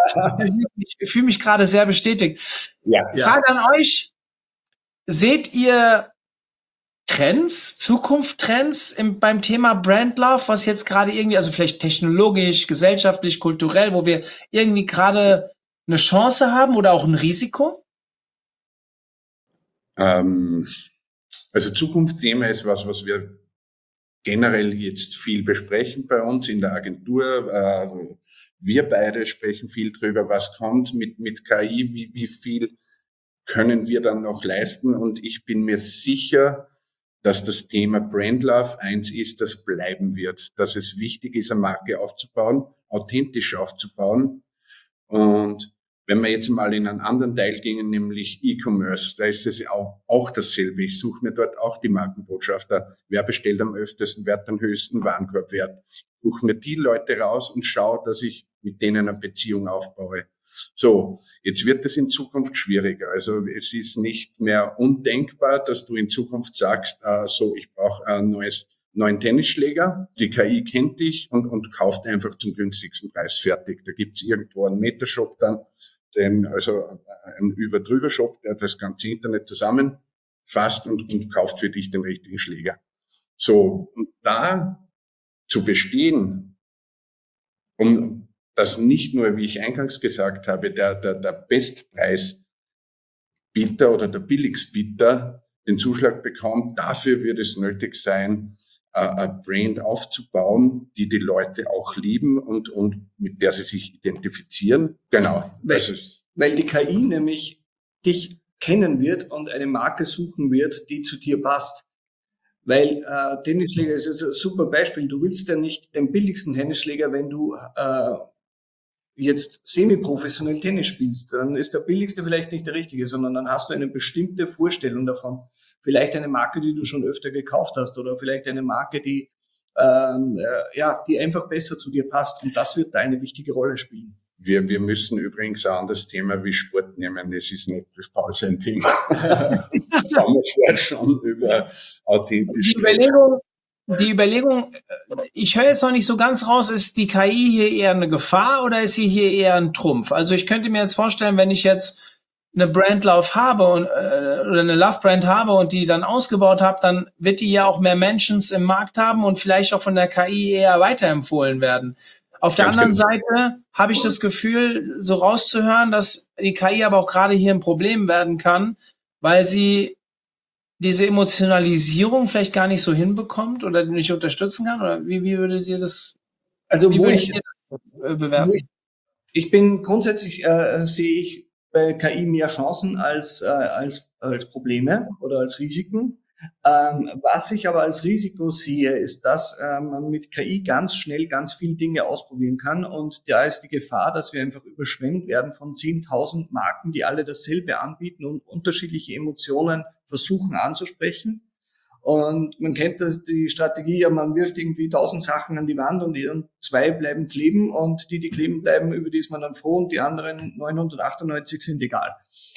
ich fühle mich gerade sehr bestätigt. Ja, Frage ja. an euch. Seht ihr Trends, Zukunftstrends im, beim Thema Brand Love, was jetzt gerade irgendwie, also vielleicht technologisch, gesellschaftlich, kulturell, wo wir irgendwie gerade eine Chance haben oder auch ein Risiko? Ähm, also Zukunftsthema ist was, was wir generell jetzt viel besprechen bei uns in der Agentur. Äh, wir beide sprechen viel drüber, was kommt mit, mit K I, wie, wie viel können wir dann noch leisten. Und ich bin mir sicher, dass das Thema Brand Love eins ist, das bleiben wird, dass es wichtig ist, eine Marke aufzubauen, authentisch aufzubauen. Und wenn wir jetzt mal in einen anderen Teil gingen, nämlich E-Commerce, da ist es auch, auch dasselbe. Ich suche mir dort auch die Markenbotschafter. Wer bestellt am öftesten, wer hat den höchsten Warenkorbwert? Ich suche mir die Leute raus und schaue, dass ich mit denen eine Beziehung aufbaue. So, jetzt wird es in Zukunft schwieriger. Also es ist nicht mehr undenkbar, dass du in Zukunft sagst, äh, so, ich brauche ein neues neuen Tennisschläger. Die K I kennt dich und, und kauft einfach zum günstigsten Preis fertig. Da gibt's irgendwo einen Metashop dann, den, also ein Über-Drüber-Shop, der das ganze Internet zusammenfasst und, und kauft für dich den richtigen Schläger. So, und da zu bestehen, um das nicht nur, wie ich eingangs gesagt habe, der, der, der Bestpreisbieter oder der Billigstbieter den Zuschlag bekommt, dafür wird es nötig sein, eine Brand aufzubauen, die die Leute auch lieben und, und mit der sie sich identifizieren. Genau. Weil, das ist, weil die K I nämlich dich kennen wird und eine Marke suchen wird, die zu dir passt. Weil äh, Tennisschläger ist jetzt ein super Beispiel. Du willst ja nicht den billigsten Tennisschläger, wenn du äh, jetzt semi-professionell Tennis spielst. Dann ist der billigste vielleicht nicht der richtige, sondern dann hast du eine bestimmte Vorstellung davon. Vielleicht eine Marke, die du schon öfter gekauft hast oder vielleicht eine Marke, die ähm, äh, ja, die einfach besser zu dir passt. Und das wird da eine wichtige Rolle spielen. Wir, wir müssen übrigens auch an das Thema wie Sport nehmen. Das ist nicht das Paul sein Thema. Da haben wir vorher schon über authentisch. Die Überlegung, die Überlegung, ich höre jetzt noch nicht so ganz raus, ist die K I hier eher eine Gefahr oder ist sie hier eher ein Trumpf? Also ich könnte mir jetzt vorstellen, wenn ich jetzt eine Brand Love habe und, äh, oder eine Love Brand habe und die dann ausgebaut habe, dann wird die ja auch mehr Mentions im Markt haben und vielleicht auch von der K I eher weiterempfohlen werden. Auf der Ganz anderen genau. Seite habe ich das Gefühl, so rauszuhören, dass die K I aber auch gerade hier ein Problem werden kann, weil sie diese Emotionalisierung vielleicht gar nicht so hinbekommt oder nicht unterstützen kann? Oder wie, wie würdet ihr das, Also wie wo würdet ich, ihr das äh, bewerten? wo ich, ich bin grundsätzlich, äh, sehe ich bei K I mehr Chancen als, äh, als, als Probleme oder als Risiken. Ähm, was ich aber als Risiko sehe, ist, dass äh, man mit K I ganz schnell ganz viele Dinge ausprobieren kann und da ist die Gefahr, dass wir einfach überschwemmt werden von zehntausend Marken, die alle dasselbe anbieten und unterschiedliche Emotionen versuchen anzusprechen. Und man kennt das, die Strategie, ja, man wirft irgendwie tausend Sachen an die Wand und zwei bleiben kleben und die, die kleben bleiben, über die ist man dann froh und die anderen neunhundertachtundneunzig sind egal.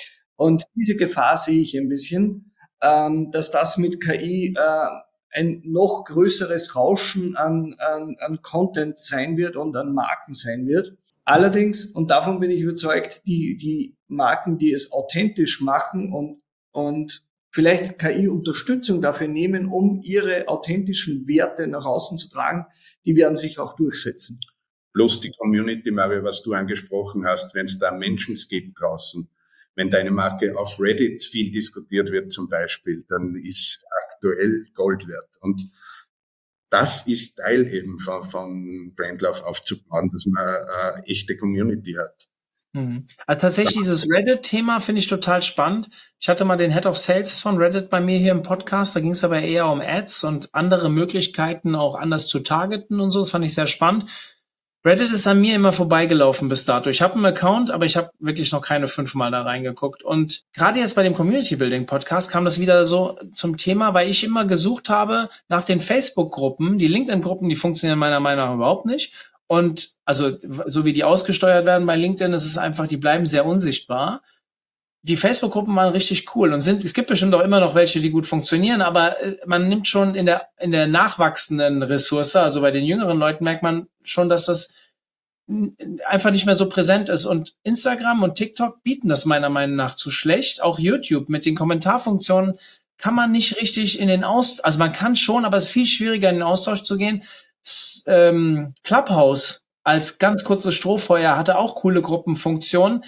Und diese Gefahr sehe ich ein bisschen, ähm, dass das mit K I äh, ein noch größeres Rauschen an, an, an Content sein wird und an Marken sein wird. Allerdings, und davon bin ich überzeugt, die, die Marken, die es authentisch machen und, und vielleicht K I-Unterstützung dafür nehmen, um ihre authentischen Werte nach außen zu tragen, die werden sich auch durchsetzen. Bloß die Community, Mario, was du angesprochen hast, wenn es da Menschen gibt draußen, wenn deine Marke auf Reddit viel diskutiert wird zum Beispiel, dann ist aktuell Gold wert. Und das ist Teil eben von, von Brand Love aufzubauen, dass man eine echte Community hat. Also tatsächlich dieses Reddit-Thema finde ich total spannend. Ich hatte mal den Head of Sales von Reddit bei mir hier im Podcast. Da ging es aber eher um Ads und andere Möglichkeiten auch anders zu targeten und so. Das fand ich sehr spannend. Reddit ist an mir immer vorbeigelaufen bis dato. Ich habe einen Account, aber ich habe wirklich noch keine fünfmal da reingeguckt. Und gerade jetzt bei dem Community Building Podcast kam das wieder so zum Thema, weil ich immer gesucht habe nach den Facebook-Gruppen. Die LinkedIn-Gruppen, die funktionieren meiner Meinung nach überhaupt nicht. Und also so wie die ausgesteuert werden bei LinkedIn, ist es einfach, die bleiben sehr unsichtbar. Die Facebook-Gruppen waren richtig cool und sind, es gibt bestimmt auch immer noch welche, die gut funktionieren, aber man nimmt schon in der, in der nachwachsenden Ressource, also bei den jüngeren Leuten merkt man schon, dass das einfach nicht mehr so präsent ist. Und Instagram und TikTok bieten das meiner Meinung nach zu schlecht. Auch YouTube mit den Kommentarfunktionen kann man nicht richtig in den Austausch, also man kann schon, aber es ist viel schwieriger, in den Austausch zu gehen. S- ähm, Clubhouse als ganz kurzes Strohfeuer hatte auch coole Gruppenfunktionen,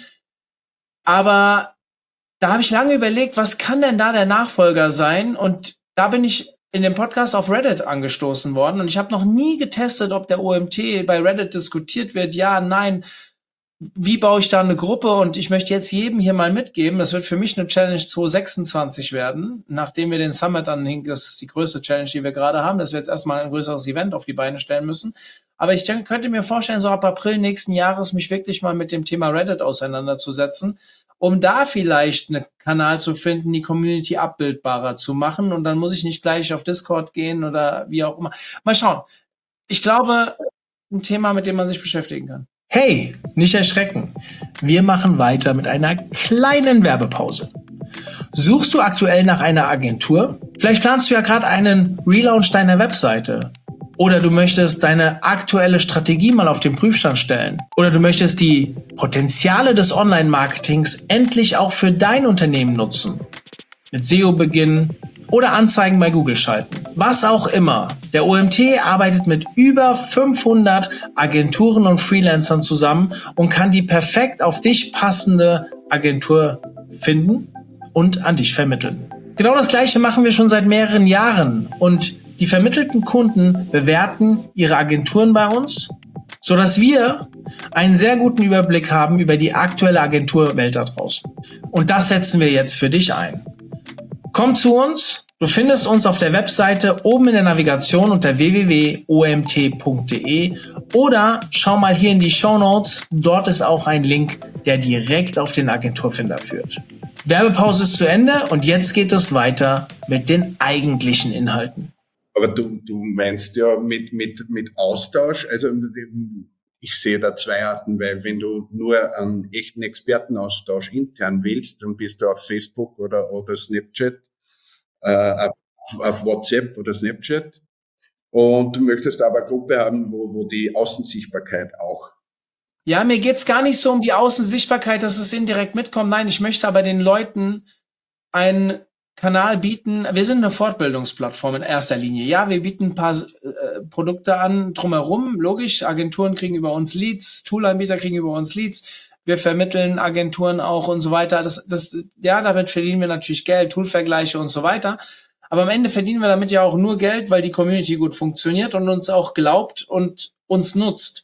aber da habe ich lange überlegt, was kann denn da der Nachfolger sein? Und da bin ich in dem Podcast auf Reddit angestoßen worden und ich habe noch nie getestet, ob der O M T bei Reddit diskutiert wird. Ja, nein. Wie baue ich da eine Gruppe? Und ich möchte jetzt jedem hier mal mitgeben, das wird für mich eine Challenge zwanzig sechsundzwanzig werden, nachdem wir den Summit anhängen. Das ist die größte Challenge, die wir gerade haben, dass wir jetzt erstmal ein größeres Event auf die Beine stellen müssen. Aber ich denke, könnte mir vorstellen, so ab April nächsten Jahres mich wirklich mal mit dem Thema Reddit auseinanderzusetzen, um da vielleicht einen Kanal zu finden, die Community abbildbarer zu machen. Und dann muss ich nicht gleich auf Discord gehen oder wie auch immer. Mal schauen. Ich glaube, ein Thema, mit dem man sich beschäftigen kann. Hey, nicht erschrecken. Wir machen weiter mit einer kleinen Werbepause. Suchst du aktuell nach einer Agentur? Vielleicht planst du ja gerade einen Relaunch deiner Webseite. Oder du möchtest deine aktuelle Strategie mal auf den Prüfstand stellen. Oder du möchtest die Potenziale des Online-Marketings endlich auch für dein Unternehmen nutzen. Mit S E O beginnen oder Anzeigen bei Google schalten. Was auch immer. Der O M T arbeitet mit über fünfhundert Agenturen und Freelancern zusammen und kann die perfekt auf dich passende Agentur finden und an dich vermitteln. Genau das Gleiche machen wir schon seit mehreren Jahren und die vermittelten Kunden bewerten ihre Agenturen bei uns, sodass wir einen sehr guten Überblick haben über die aktuelle Agenturwelt da draußen. Und das setzen wir jetzt für dich ein. Komm zu uns, du findest uns auf der Webseite oben in der Navigation unter w w w punkt o m t punkt d e oder schau mal hier in die Shownotes, dort ist auch ein Link, der direkt auf den Agenturfinder führt. Werbepause ist zu Ende und jetzt geht es weiter mit den eigentlichen Inhalten. Aber du, du meinst ja mit, mit, mit Austausch, also ich sehe da zwei Arten, weil wenn du nur einen echten Expertenaustausch intern willst, dann bist du auf Facebook oder, oder Snapchat, äh, auf, auf WhatsApp oder Snapchat und du möchtest aber eine Gruppe haben, wo, wo die Außensichtbarkeit auch. Ja, mir geht's gar nicht so um die Außensichtbarkeit, dass es indirekt mitkommt. Nein, ich möchte aber den Leuten einen Kanal bieten. Wir sind eine Fortbildungsplattform in erster Linie. Ja, wir bieten ein paar äh, Produkte an drumherum. Logisch, Agenturen kriegen über uns Leads, Toolanbieter kriegen über uns Leads. Wir vermitteln Agenturen auch und so weiter. Das, das, ja, damit verdienen wir natürlich Geld, Toolvergleiche und so weiter. Aber am Ende verdienen wir damit ja auch nur Geld, weil die Community gut funktioniert und uns auch glaubt und uns nutzt.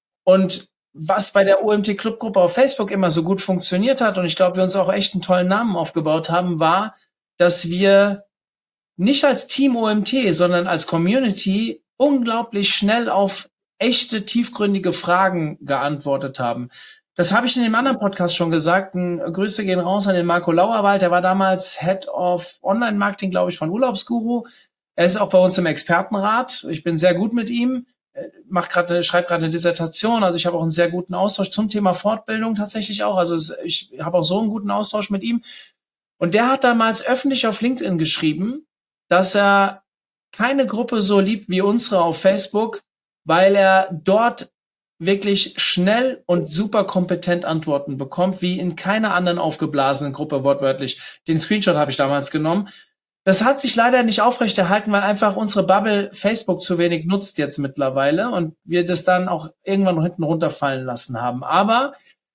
Und was bei der O M T Clubgruppe auf Facebook immer so gut funktioniert hat, und ich glaube, wir uns auch echt einen tollen Namen aufgebaut haben, war, dass wir nicht als Team O M T, sondern als Community unglaublich schnell auf echte, tiefgründige Fragen geantwortet haben. Das habe ich in dem anderen Podcast schon gesagt. Grüße gehen raus an den Marco Lauerwald. Der war damals Head of Online-Marketing, glaube ich, von Urlaubsguru. Er ist auch bei uns im Expertenrat. Ich bin sehr gut mit ihm. Macht gerade, schreibt gerade eine Dissertation. Also ich habe auch einen sehr guten Austausch zum Thema Fortbildung tatsächlich auch. Also ich habe auch so einen guten Austausch mit ihm. Und der hat damals öffentlich auf LinkedIn geschrieben, dass er keine Gruppe so liebt wie unsere auf Facebook, weil er dort wirklich schnell und super kompetent Antworten bekommt, wie in keiner anderen aufgeblasenen Gruppe wortwörtlich. Den Screenshot habe ich damals genommen. Das hat sich leider nicht aufrechterhalten, weil einfach unsere Bubble Facebook zu wenig nutzt jetzt mittlerweile und wir das dann auch irgendwann hinten runterfallen lassen haben. Aber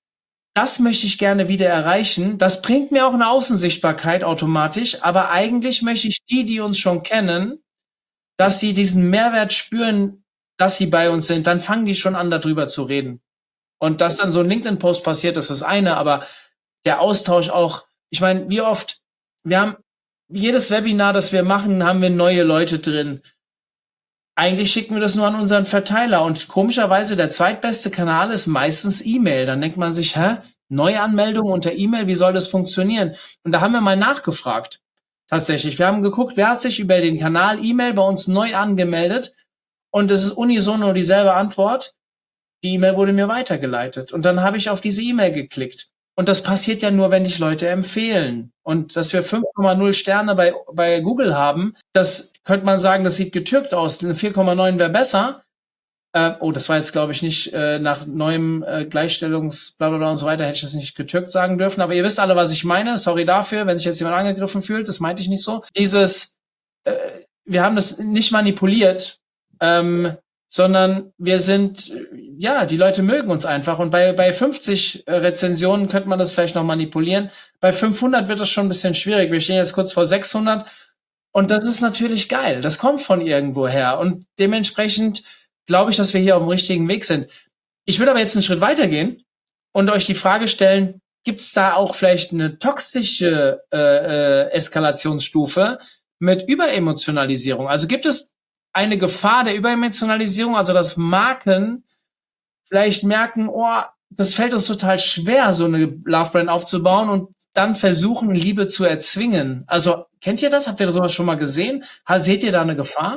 das möchte ich gerne wieder erreichen. Das bringt mir auch eine Außensichtbarkeit automatisch, aber eigentlich möchte ich die, die uns schon kennen, dass sie diesen Mehrwert spüren, dass sie bei uns sind, dann fangen die schon an, darüber zu reden. Und dass dann so ein LinkedIn-Post passiert, das ist das eine, aber der Austausch auch, ich meine, wie oft, wir haben jedes Webinar, das wir machen, haben wir neue Leute drin. Eigentlich schicken wir das nur an unseren Verteiler und komischerweise der zweitbeste Kanal ist meistens E-Mail. Dann denkt man sich, hä, Neuanmeldung unter E-Mail, wie soll das funktionieren? Und da haben wir mal nachgefragt. Tatsächlich, wir haben geguckt, wer hat sich über den Kanal E-Mail bei uns neu angemeldet und es ist unisono dieselbe Antwort. Die E-Mail wurde mir weitergeleitet und dann habe ich auf diese E-Mail geklickt. Und das passiert ja nur, wenn dich Leute empfehlen. Und dass wir fünf Komma null Sterne bei, bei Google haben, das könnte man sagen, das sieht getürkt aus. Eine vier Komma neun wäre besser. Äh, oh, das war jetzt, glaube ich, nicht äh, nach neuem äh, Gleichstellungsblablabla und so weiter, hätte ich das nicht getürkt sagen dürfen. Aber ihr wisst alle, was ich meine. Sorry dafür, wenn sich jetzt jemand angegriffen fühlt. Das meinte ich nicht so. Dieses, äh, wir haben das nicht manipuliert, ähm, sondern wir sind, ja, die Leute mögen uns einfach. Und bei, bei fünfzig Rezensionen könnte man das vielleicht noch manipulieren. Bei fünfhundert wird es schon ein bisschen schwierig. Wir stehen jetzt kurz vor sechshundert. Und das ist natürlich geil. Das kommt von irgendwo her. Und dementsprechend glaube ich, dass wir hier auf dem richtigen Weg sind. Ich würde aber jetzt einen Schritt weitergehen und euch die Frage stellen, gibt es da auch vielleicht eine toxische äh, äh, Eskalationsstufe mit Überemotionalisierung? Also gibt es eine Gefahr der Überemotionalisierung, also dass Marken vielleicht merken, oh, das fällt uns total schwer, so eine Love-Brand aufzubauen und dann versuchen, Liebe zu erzwingen. Also, kennt ihr das? Habt ihr sowas schon mal gesehen? Seht ihr da eine Gefahr?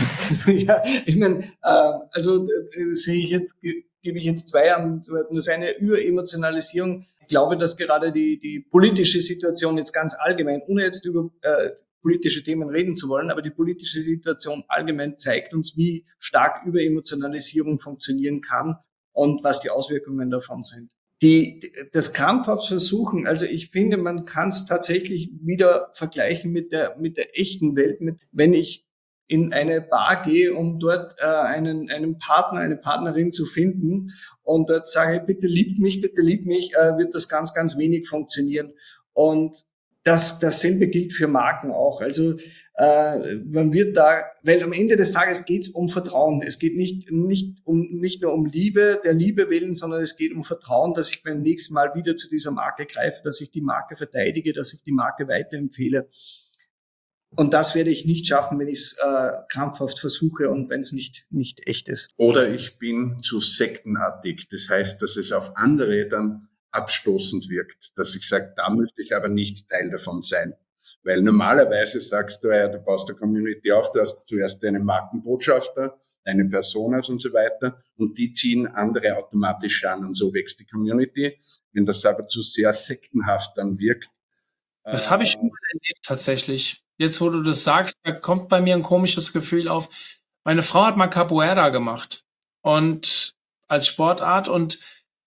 Ja, ich meine, äh, also äh, sehe ich jetzt, ge- gebe ich jetzt zwei Antworten. Das eine Überemotionalisierung. glaube, dass gerade die, die politische Situation jetzt ganz allgemein, ohne jetzt über äh, politische Themen reden zu wollen, aber die politische Situation allgemein zeigt uns, wie stark Überemotionalisierung funktionieren kann und was die Auswirkungen davon sind. Die, das krampfhaft versuchen, also ich finde, man kann es tatsächlich wieder vergleichen mit der, mit der echten Welt. Mit, wenn ich in eine Bar gehe, um dort äh, einen, einen Partner, eine Partnerin zu finden und dort sage, bitte liebt mich, bitte liebt mich, äh, wird das ganz, ganz wenig funktionieren. Und das, dasselbe gilt für Marken auch. Also äh, man wird da, weil am Ende des Tages geht es um Vertrauen. Es geht nicht nicht um nicht nur um Liebe, der Liebe willen, sondern es geht um Vertrauen, dass ich beim nächsten Mal wieder zu dieser Marke greife, dass ich die Marke verteidige, dass ich die Marke weiterempfehle. Und das werde ich nicht schaffen, wenn ich es äh, krampfhaft versuche und wenn es nicht nicht echt ist. Oder ich bin zu sektenartig. Das heißt, dass es auf andere dann abstoßend wirkt, dass ich sage, da möchte ich aber nicht Teil davon sein. Weil normalerweise sagst du, ja, du baust eine Community auf, du hast zuerst deinen Markenbotschafter, deine Personas und so weiter und die ziehen andere automatisch an und so wächst die Community. Wenn das aber zu sehr sektenhaft dann wirkt. Das äh, habe ich schon mal erlebt tatsächlich. Jetzt, wo du das sagst, da kommt bei mir ein komisches Gefühl auf. Meine Frau hat mal Capoeira gemacht und als Sportart und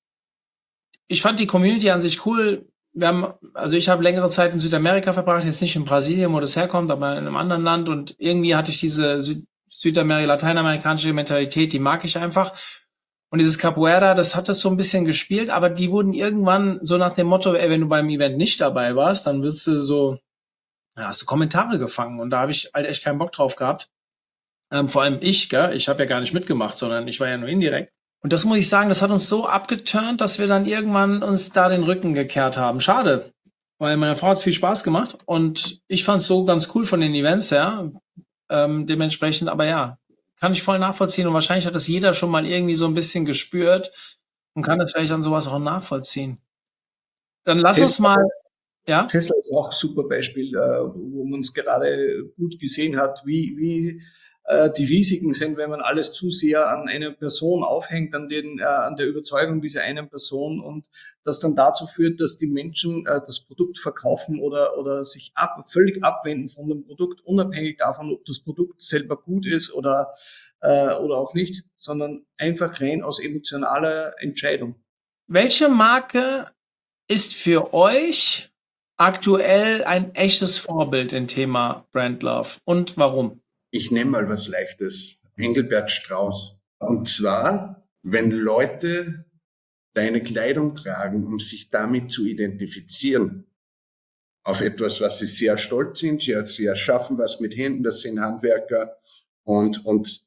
ich fand die Community an sich cool. Wir haben, also ich habe längere Zeit in Südamerika verbracht, jetzt nicht in Brasilien, wo das herkommt, aber in einem anderen Land und irgendwie hatte ich diese Süd Südamerika, lateinamerikanische Mentalität, die mag ich einfach. Und dieses Capoeira, das hat das so ein bisschen gespielt, aber die wurden irgendwann so nach dem Motto, ey, wenn du beim Event nicht dabei warst, dann wirst du so, ja, hast du Kommentare gefangen und da habe ich halt echt keinen Bock drauf gehabt. Ähm, vor allem ich, gell, ich habe ja gar nicht mitgemacht, sondern ich war ja nur indirekt. Und das muss ich sagen, das hat uns so abgeturnt, dass wir dann irgendwann uns da den Rücken gekehrt haben. Schade, weil meiner Frau hat es viel Spaß gemacht und ich fand es so ganz cool von den Events her. Ähm, dementsprechend, aber ja, kann ich voll nachvollziehen und wahrscheinlich hat das jeder schon mal irgendwie so ein bisschen gespürt und kann das vielleicht an sowas auch nachvollziehen. Dann lass Tesla, uns mal, ja? Tesla ist auch ein super Beispiel, äh, wo man es gerade gut gesehen hat, wie, wie äh, die Risiken sind, wenn man alles zu sehr an einer Person aufhängt, an, den, äh, an der Überzeugung dieser einen Person und das dann dazu führt, dass die Menschen äh, das Produkt verkaufen oder, oder sich ab, völlig abwenden von dem Produkt, unabhängig davon, ob das Produkt selber gut ist oder, äh, oder auch nicht, sondern einfach rein aus emotionaler Entscheidung. Welche Marke ist für euch aktuell ein echtes Vorbild im Thema Brand Love und warum? Ich nehme mal was Leichtes. Engelbert Strauß. Und zwar, wenn Leute deine Kleidung tragen, um sich damit zu identifizieren, auf etwas, was sie sehr stolz sind, sie, sie erschaffen was mit Händen, das sind Handwerker und, und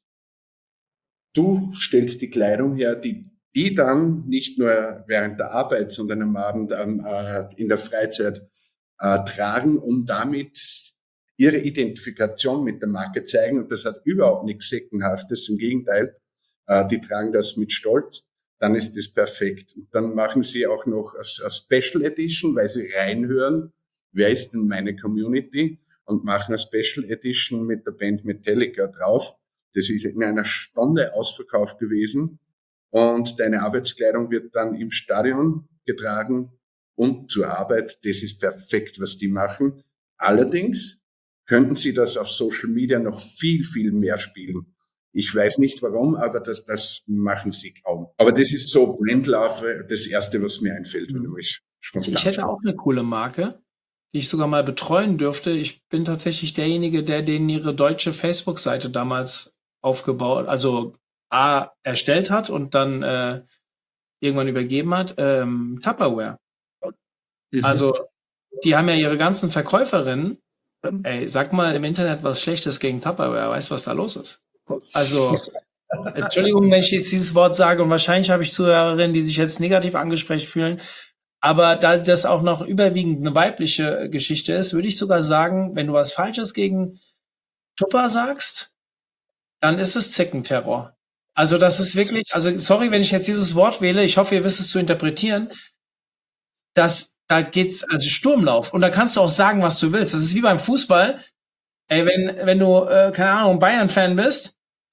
du stellst die Kleidung her, die die dann nicht nur während der Arbeit, sondern am Abend ähm, äh, in der Freizeit äh, tragen, um damit ihre Identifikation mit der Marke zeigen. Und das hat überhaupt nichts Sektenhaftes. Im Gegenteil, äh, die tragen das mit Stolz. Dann ist das perfekt. Und dann machen sie auch noch eine Special Edition, weil sie reinhören, wer ist denn meine Community? Und machen eine Special Edition mit der Band Metallica drauf. Das ist in einer Stunde ausverkauft gewesen. Und deine Arbeitskleidung wird dann im Stadion getragen und zur Arbeit. Das ist perfekt, was die machen. Allerdings könnten sie das auf Social Media noch viel, viel mehr spielen. Ich weiß nicht warum, aber das, das machen sie kaum. Aber das ist so Brandlove, das Erste, was mir einfällt, wenn du mich spontan Ich hätte auch eine coole Marke, die ich sogar mal betreuen dürfte. Ich bin tatsächlich derjenige, der denen ihre deutsche Facebook-Seite damals aufgebaut, also A, erstellt hat und dann äh, irgendwann übergeben hat, ähm, Tupperware. Mhm. Also die haben ja ihre ganzen Verkäuferinnen. Ey, sag mal im Internet was Schlechtes gegen Tupperware. Weißt du, was da los ist? Also, Entschuldigung, wenn ich jetzt dieses Wort sage und wahrscheinlich habe ich Zuhörerinnen, die sich jetzt negativ angesprochen fühlen. Aber da das auch noch überwiegend eine weibliche Geschichte ist, würde ich sogar sagen, wenn du was Falsches gegen Tupper sagst, dann ist es Zickenterror. Also das ist wirklich, also sorry, wenn ich jetzt dieses Wort wähle, ich hoffe, ihr wisst es zu interpretieren, dass da geht's, also Sturmlauf. Und da kannst du auch sagen, was du willst. Das ist wie beim Fußball. Ey, wenn, wenn du, äh, keine Ahnung, Bayern-Fan bist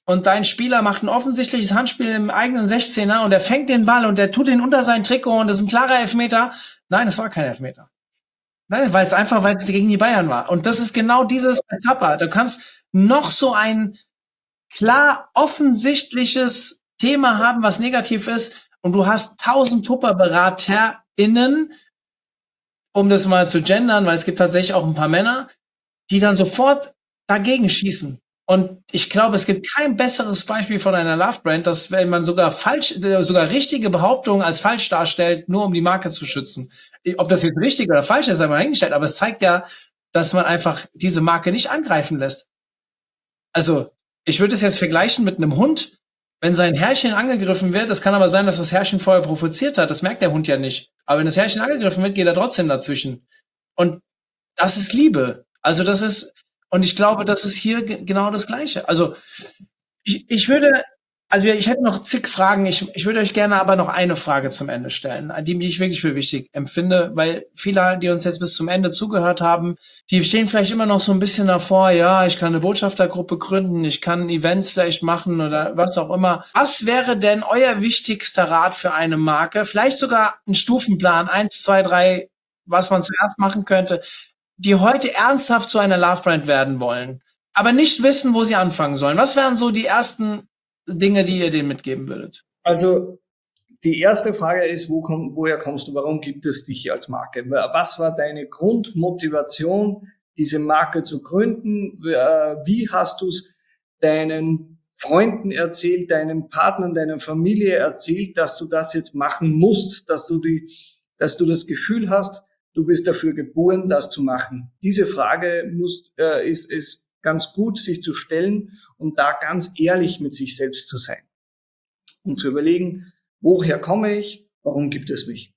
und dein Spieler macht ein offensichtliches Handspiel im eigenen sechzehner und er fängt den Ball und der tut ihn unter sein Trikot und das ist ein klarer Elfmeter. Nein, es war kein Elfmeter. Nein, weil es einfach, weil es gegen die Bayern war. Und das ist genau dieses Tapper. Du kannst noch so ein klar offensichtliches Thema haben, was negativ ist, und du hast tausend TupperberaterInnen, um das mal zu gendern, weil es gibt tatsächlich auch ein paar Männer, die dann sofort dagegen schießen. Und ich glaube, es gibt kein besseres Beispiel von einer Love-Brand, dass wenn man sogar falsch, sogar richtige Behauptungen als falsch darstellt, nur um die Marke zu schützen. Ob das jetzt richtig oder falsch ist, einmal hingestellt, aber es zeigt ja, dass man einfach diese Marke nicht angreifen lässt. Also, ich würde es jetzt vergleichen mit einem Hund. Wenn sein Herrchen angegriffen wird, es kann aber sein, dass das Herrchen vorher provoziert hat, das merkt der Hund ja nicht. Aber wenn das Herrchen angegriffen wird, geht er trotzdem dazwischen. Und das ist Liebe. Also das ist, und ich glaube, das ist hier ge- genau das Gleiche. Also ich, ich würde, also ich hätte noch zig Fragen. Ich, ich würde euch gerne aber noch eine Frage zum Ende stellen, die ich wirklich für wichtig empfinde, weil viele, die uns jetzt bis zum Ende zugehört haben, die stehen vielleicht immer noch so ein bisschen davor, ja, ich kann eine Botschaftergruppe gründen, ich kann Events vielleicht machen oder was auch immer. Was wäre denn euer wichtigster Rat für eine Marke? Vielleicht sogar ein Stufenplan, eins, zwei, drei, was man zuerst machen könnte, die heute ernsthaft zu einer Love-Brand werden wollen, aber nicht wissen, wo sie anfangen sollen. Was wären so die ersten Dinge, die ihr denen mitgeben würdet? Also die erste Frage ist, wo komm, woher kommst du? Warum gibt es dich als Marke? Was war deine Grundmotivation, diese Marke zu gründen? Wie hast du es deinen Freunden erzählt, deinen Partnern, deiner Familie erzählt, dass du das jetzt machen musst, dass du die, dass du das Gefühl hast, du bist dafür geboren, das zu machen? Diese Frage muss, äh, ist, ist ganz gut, sich zu stellen und da ganz ehrlich mit sich selbst zu sein. Und zu überlegen, woher komme ich, warum gibt es mich?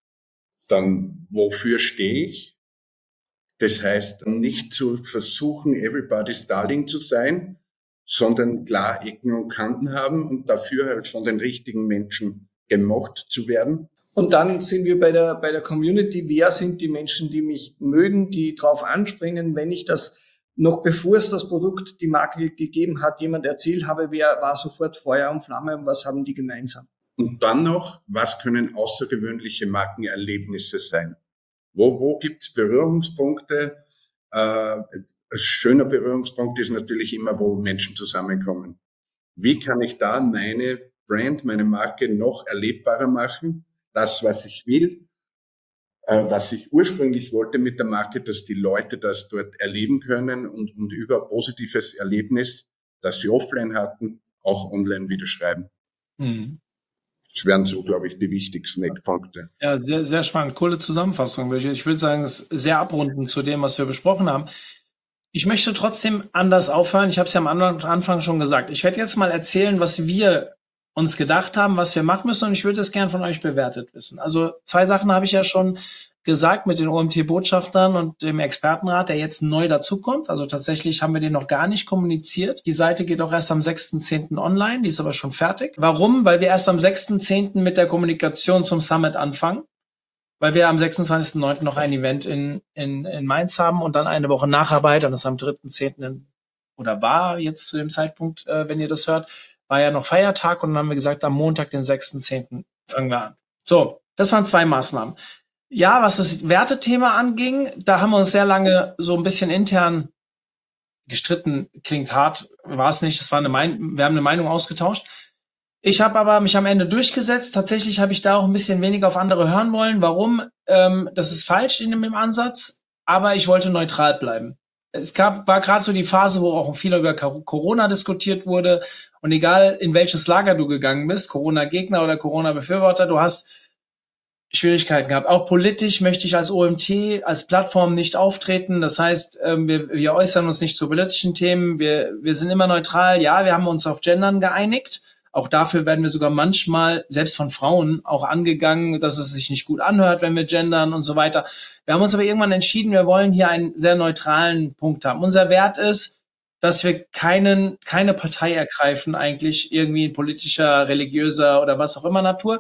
Dann, wofür stehe ich? Das heißt, nicht zu versuchen, everybody's darling zu sein, sondern klar Ecken und Kanten haben und dafür halt von den richtigen Menschen gemocht zu werden. Und dann sind wir bei der, bei der Community. Wer sind die Menschen, die mich mögen, die drauf anspringen, wenn ich das, noch bevor es das Produkt, die Marke gegeben hat, jemand erzählt habe, wer war sofort Feuer und Flamme und was haben die gemeinsam? Und dann noch, was können außergewöhnliche Markenerlebnisse sein? Wo, wo gibt es Berührungspunkte? Äh, ein schöner Berührungspunkt ist natürlich immer, wo Menschen zusammenkommen. Wie kann ich da meine Brand, meine Marke noch erlebbarer machen? Das, was ich will, äh, was ich ursprünglich wollte mit der Marke, dass die Leute das dort erleben können und, und über positives Erlebnis, das sie offline hatten, auch online wieder schreiben. Hm. Das wären so, glaube ich, die wichtigsten Eckpunkte. Ja, sehr, sehr spannend. Coole Zusammenfassung. Ich, ich würde sagen, es ist sehr abrundend zu dem, was wir besprochen haben. Ich möchte trotzdem anders aufhören. Ich habe es ja am Anfang schon gesagt. Ich werde jetzt mal erzählen, was wir uns gedacht haben, was wir machen müssen, und ich würde es gern von euch bewertet wissen. Also zwei Sachen habe ich ja schon gesagt mit den O M T-Botschaftern und dem Expertenrat, der jetzt neu dazukommt. Also tatsächlich haben wir den noch gar nicht kommuniziert. Die Seite geht auch erst am sechsten zehnten online, die ist aber schon fertig. Warum? Weil wir erst am sechsten zehnten mit der Kommunikation zum Summit anfangen, weil wir am sechsundzwanzigsten neunten noch ein Event in, in, in Mainz haben und dann eine Woche Nacharbeit, und das ist am dritten zehnten oder war jetzt zu dem Zeitpunkt, äh, wenn ihr das hört, war ja noch Feiertag, und dann haben wir gesagt, am Montag, den sechsten zehnten fangen wir an. So, das waren zwei Maßnahmen. Ja, was das Wertethema anging, da haben wir uns sehr lange so ein bisschen intern gestritten. Klingt hart, war es nicht. Das war eine Mein- wir haben eine Meinung ausgetauscht. Ich habe aber mich am Ende durchgesetzt. Tatsächlich habe ich da auch ein bisschen weniger auf andere hören wollen. Warum? Ähm, das ist falsch in dem Ansatz, aber ich wollte neutral bleiben. Es gab, war gerade so die Phase, wo auch viel über Corona diskutiert wurde. Und egal, in welches Lager du gegangen bist, Corona-Gegner oder Corona-Befürworter, du hast Schwierigkeiten gehabt. Auch politisch möchte ich als O M T, als Plattform nicht auftreten. Das heißt, wir, wir äußern uns nicht zu politischen Themen. Wir, wir sind immer neutral. Ja, wir haben uns auf Gendern geeinigt. Auch dafür werden wir sogar manchmal, selbst von Frauen, auch angegangen, dass es sich nicht gut anhört, wenn wir gendern und so weiter. Wir haben uns aber irgendwann entschieden, wir wollen hier einen sehr neutralen Punkt haben. Unser Wert ist, dass wir keinen, keine Partei ergreifen, eigentlich irgendwie in politischer, religiöser oder was auch immer Natur.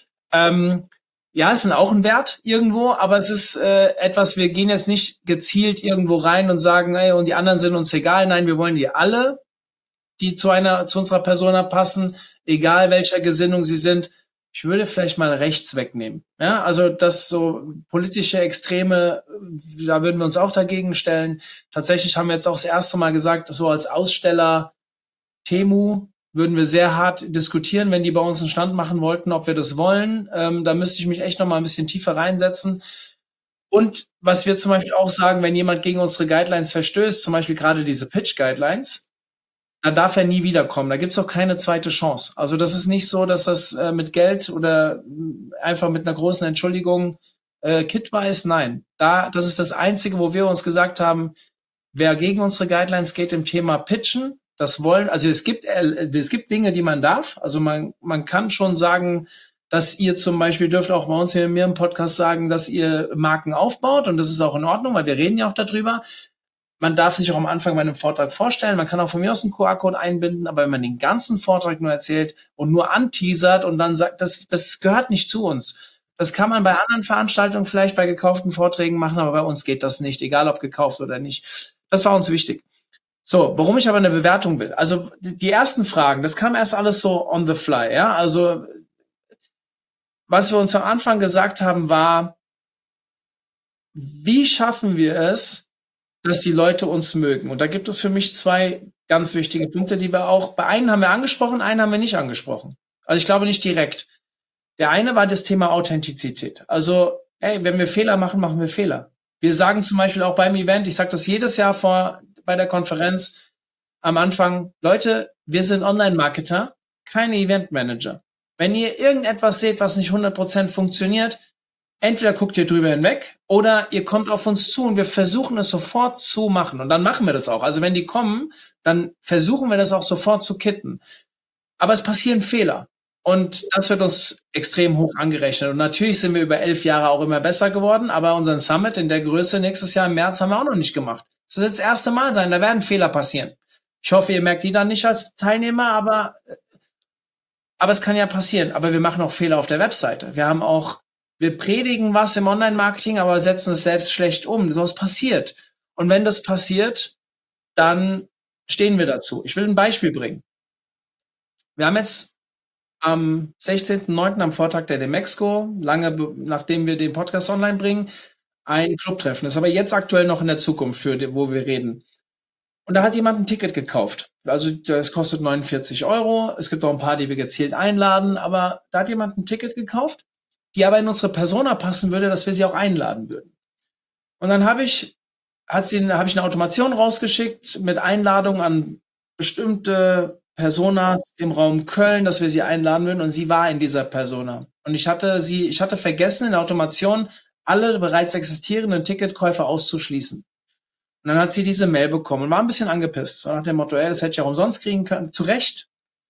Ähm, ja, es ist auch ein Wert irgendwo, aber es ist äh, etwas, wir gehen jetzt nicht gezielt irgendwo rein und sagen, ey, und die anderen sind uns egal. Nein, wir wollen die alle, die zu einer, zu unserer Persona passen, egal welcher Gesinnung sie sind. Ich würde vielleicht mal rechts wegnehmen. Ja, also das so politische Extreme, da würden wir uns auch dagegen stellen. Tatsächlich haben wir jetzt auch das erste Mal gesagt, so als Aussteller Temu würden wir sehr hart diskutieren, wenn die bei uns einen Stand machen wollten, ob wir das wollen. Ähm, da müsste ich mich echt noch mal ein bisschen tiefer reinsetzen. Und was wir zum Beispiel auch sagen, wenn jemand gegen unsere Guidelines verstößt, zum Beispiel gerade diese Pitch-Guidelines, dann darf er nie wiederkommen. Da gibt's auch keine zweite Chance. Also das ist nicht so, dass das äh, mit Geld oder einfach mit einer großen Entschuldigung äh, kittbar ist. Nein, da, das ist das Einzige, wo wir uns gesagt haben, wer gegen unsere Guidelines geht im Thema Pitchen, das wollen, also es gibt, äh, es gibt Dinge, die man darf. Also man, man kann schon sagen, dass ihr zum Beispiel, dürft auch bei uns hier in mir im Podcast sagen, dass ihr Marken aufbaut und das ist auch in Ordnung, weil wir reden ja auch darüber. Man darf sich auch am Anfang bei einem Vortrag vorstellen, man kann auch von mir aus einen Q R-Code einbinden, aber wenn man den ganzen Vortrag nur erzählt und nur anteasert und dann sagt, das, das gehört nicht zu uns. Das kann man bei anderen Veranstaltungen vielleicht bei gekauften Vorträgen machen, aber bei uns geht das nicht, egal ob gekauft oder nicht. Das war uns wichtig. So, warum ich aber eine Bewertung will. Also die ersten Fragen, das kam erst alles so on the fly, ja. Also was wir uns am Anfang gesagt haben, war, wie schaffen wir es, dass die Leute uns mögen? Und da gibt es für mich zwei ganz wichtige Punkte, die wir auch, bei einem haben wir angesprochen, einen haben wir nicht angesprochen. Also ich glaube nicht direkt. Der eine war das Thema Authentizität. Also, hey, wenn wir Fehler machen, machen wir Fehler. Wir sagen zum Beispiel auch beim Event, ich sage das jedes Jahr vor bei der Konferenz am Anfang, Leute, wir sind Online-Marketer, keine Event-Manager. Wenn ihr irgendetwas seht, was nicht hundert Prozent funktioniert, entweder guckt ihr drüber hinweg oder ihr kommt auf uns zu und wir versuchen es sofort zu machen. Und dann machen wir das auch. Also wenn die kommen, dann versuchen wir das auch sofort zu kitten. Aber es passieren Fehler. Und das wird uns extrem hoch angerechnet. Und natürlich sind wir über elf Jahre auch immer besser geworden, aber unseren Summit in der Größe nächstes Jahr im März haben wir auch noch nicht gemacht. Das wird das erste Mal sein, da werden Fehler passieren. Ich hoffe, ihr merkt die dann nicht als Teilnehmer, aber, aber es kann ja passieren. Aber wir machen auch Fehler auf der Webseite. Wir haben auch, wir predigen was im Online-Marketing, aber setzen es selbst schlecht um. So was passiert. Und wenn das passiert, dann stehen wir dazu. Ich will ein Beispiel bringen. Wir haben jetzt am sechzehnten neunten am Vortag der Demexco, lange nachdem wir den Podcast online bringen, ein Clubtreffen. Das ist aber jetzt aktuell noch in der Zukunft, für die, wo wir reden. Und da hat jemand ein Ticket gekauft. Also das kostet neunundvierzig Euro. Es gibt auch ein paar, die wir gezielt einladen, aber da hat jemand ein Ticket gekauft, die aber in unsere Persona passen würde, dass wir sie auch einladen würden. Und dann habe ich, hat sie, habe ich eine Automation rausgeschickt mit Einladung an bestimmte Personas im Raum Köln, dass wir sie einladen würden, und sie war in dieser Persona. Und ich hatte sie, ich hatte vergessen in der Automation alle bereits existierenden Ticketkäufer auszuschließen. Und dann hat sie diese Mail bekommen und war ein bisschen angepisst. So nach dem Motto, ey, das hätte ich auch umsonst kriegen können. Zu Recht.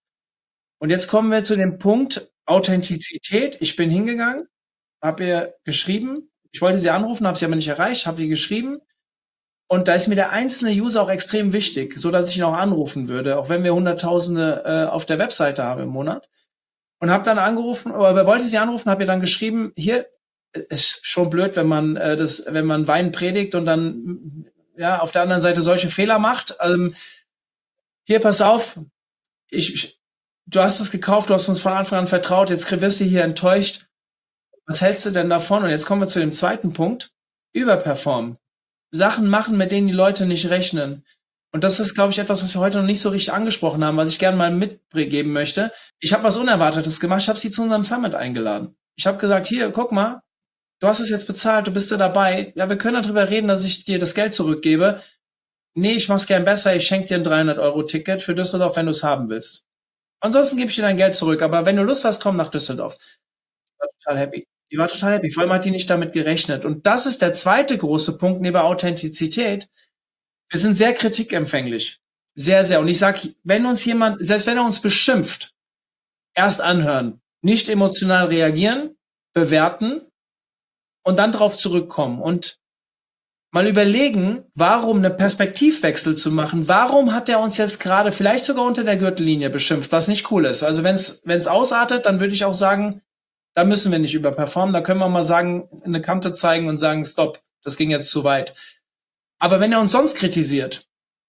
Und jetzt kommen wir zu dem Punkt Authentizität. Ich bin hingegangen, habe ihr geschrieben. Ich wollte sie anrufen, habe sie aber nicht erreicht, habe ihr geschrieben. Und da ist mir der einzelne User auch extrem wichtig, so dass ich ihn auch anrufen würde, auch wenn wir Hunderttausende äh, auf der Webseite haben im Monat. Und habe dann angerufen, oder wollte sie anrufen, habe ihr dann geschrieben, hier, ist schon blöd, wenn man äh, das, wenn man Wein predigt und dann ja auf der anderen Seite solche Fehler macht. Ähm, hier, pass auf, ich, ich, du hast es gekauft, du hast uns von Anfang an vertraut, jetzt wirst du hier enttäuscht. Was hältst du denn davon? Und jetzt kommen wir zu dem zweiten Punkt, überperformen. Sachen machen, mit denen die Leute nicht rechnen. Und das ist, glaube ich, etwas, was wir heute noch nicht so richtig angesprochen haben, was ich gerne mal mitgeben möchte. Ich habe was Unerwartetes gemacht, ich habe sie zu unserem Summit eingeladen. Ich habe gesagt, hier, guck mal, du hast es jetzt bezahlt, du bist da dabei. Ja, wir können darüber reden, dass ich dir das Geld zurückgebe. Nee, ich mach's gern besser, ich schenke dir ein dreihundert Euro Ticket für Düsseldorf, wenn du es haben willst. Ansonsten gebe ich dir dein Geld zurück, aber wenn du Lust hast, komm nach Düsseldorf. Ich war total happy. Die war total happy, vor allem hat die nicht damit gerechnet. Und das ist der zweite große Punkt neben Authentizität. Wir sind sehr kritikempfänglich. Sehr, sehr. Und ich sage, wenn uns jemand, selbst wenn er uns beschimpft, erst anhören, nicht emotional reagieren, bewerten und dann drauf zurückkommen und mal überlegen, warum eine Perspektivwechsel zu machen. Warum hat er uns jetzt gerade vielleicht sogar unter der Gürtellinie beschimpft, was nicht cool ist. Also wenn es wenn es ausartet, dann würde ich auch sagen, da müssen wir nicht überperformen. Da können wir mal sagen, eine Kante zeigen und sagen, stopp, das ging jetzt zu weit. Aber wenn er uns sonst kritisiert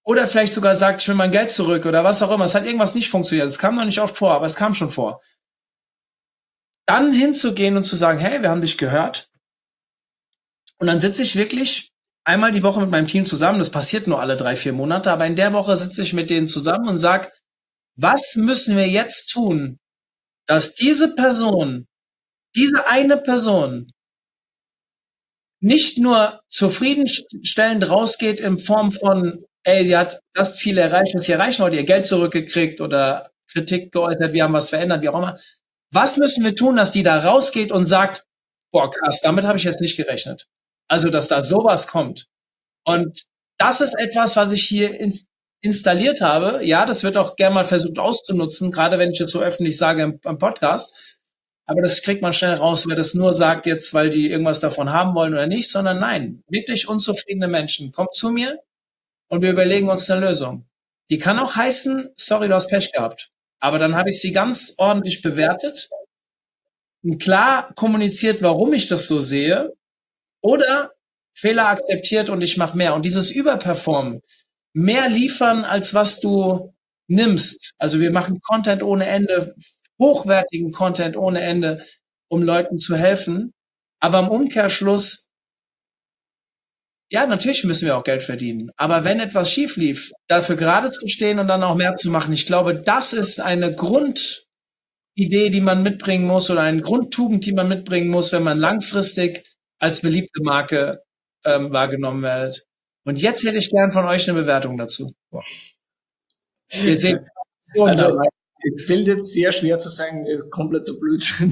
oder vielleicht sogar sagt, ich will mein Geld zurück oder was auch immer. Es hat irgendwas nicht funktioniert. Es kam noch nicht oft vor, aber es kam schon vor. Dann hinzugehen und zu sagen, hey, wir haben dich gehört. Und dann sitze ich wirklich einmal die Woche mit meinem Team zusammen. Das passiert nur alle drei, vier Monate. Aber in der Woche sitze ich mit denen zusammen und sage, was müssen wir jetzt tun, dass diese Person, diese eine Person nicht nur zufriedenstellend rausgeht in Form von, ey, die hat das Ziel erreicht, was sie erreichen wollte, ihr Geld zurückgekriegt oder Kritik geäußert, wir haben was verändert, wie auch immer. Was müssen wir tun, dass die da rausgeht und sagt, boah, krass, damit habe ich jetzt nicht gerechnet. Also, dass da sowas kommt. Und das ist etwas, was ich hier ins installiert habe. Ja, das wird auch gerne mal versucht auszunutzen, gerade wenn ich jetzt so öffentlich sage im, im Podcast. Aber das kriegt man schnell raus, wer das nur sagt jetzt, weil die irgendwas davon haben wollen oder nicht, sondern nein, wirklich unzufriedene Menschen. Kommt zu mir und wir überlegen uns eine Lösung. Die kann auch heißen, sorry, du hast Pech gehabt. Aber dann habe ich sie ganz ordentlich bewertet und klar kommuniziert, warum ich das so sehe oder Fehler akzeptiert und ich mache mehr. Und dieses Überperformen, mehr liefern, als was du nimmst. Also wir machen Content ohne Ende, hochwertigen Content ohne Ende, um Leuten zu helfen. Aber im Umkehrschluss, ja, natürlich müssen wir auch Geld verdienen. Aber wenn etwas schief lief, dafür gerade zu stehen und dann auch mehr zu machen, ich glaube, das ist eine Grundidee, die man mitbringen muss oder eine Grundtugend, die man mitbringen muss, wenn man langfristig als beliebte Marke ähm, wahrgenommen wird. Und jetzt hätte ich gern von euch eine Bewertung dazu. Ihr seht, also, es fällt jetzt sehr schwer zu sagen, kompletter Blödsinn.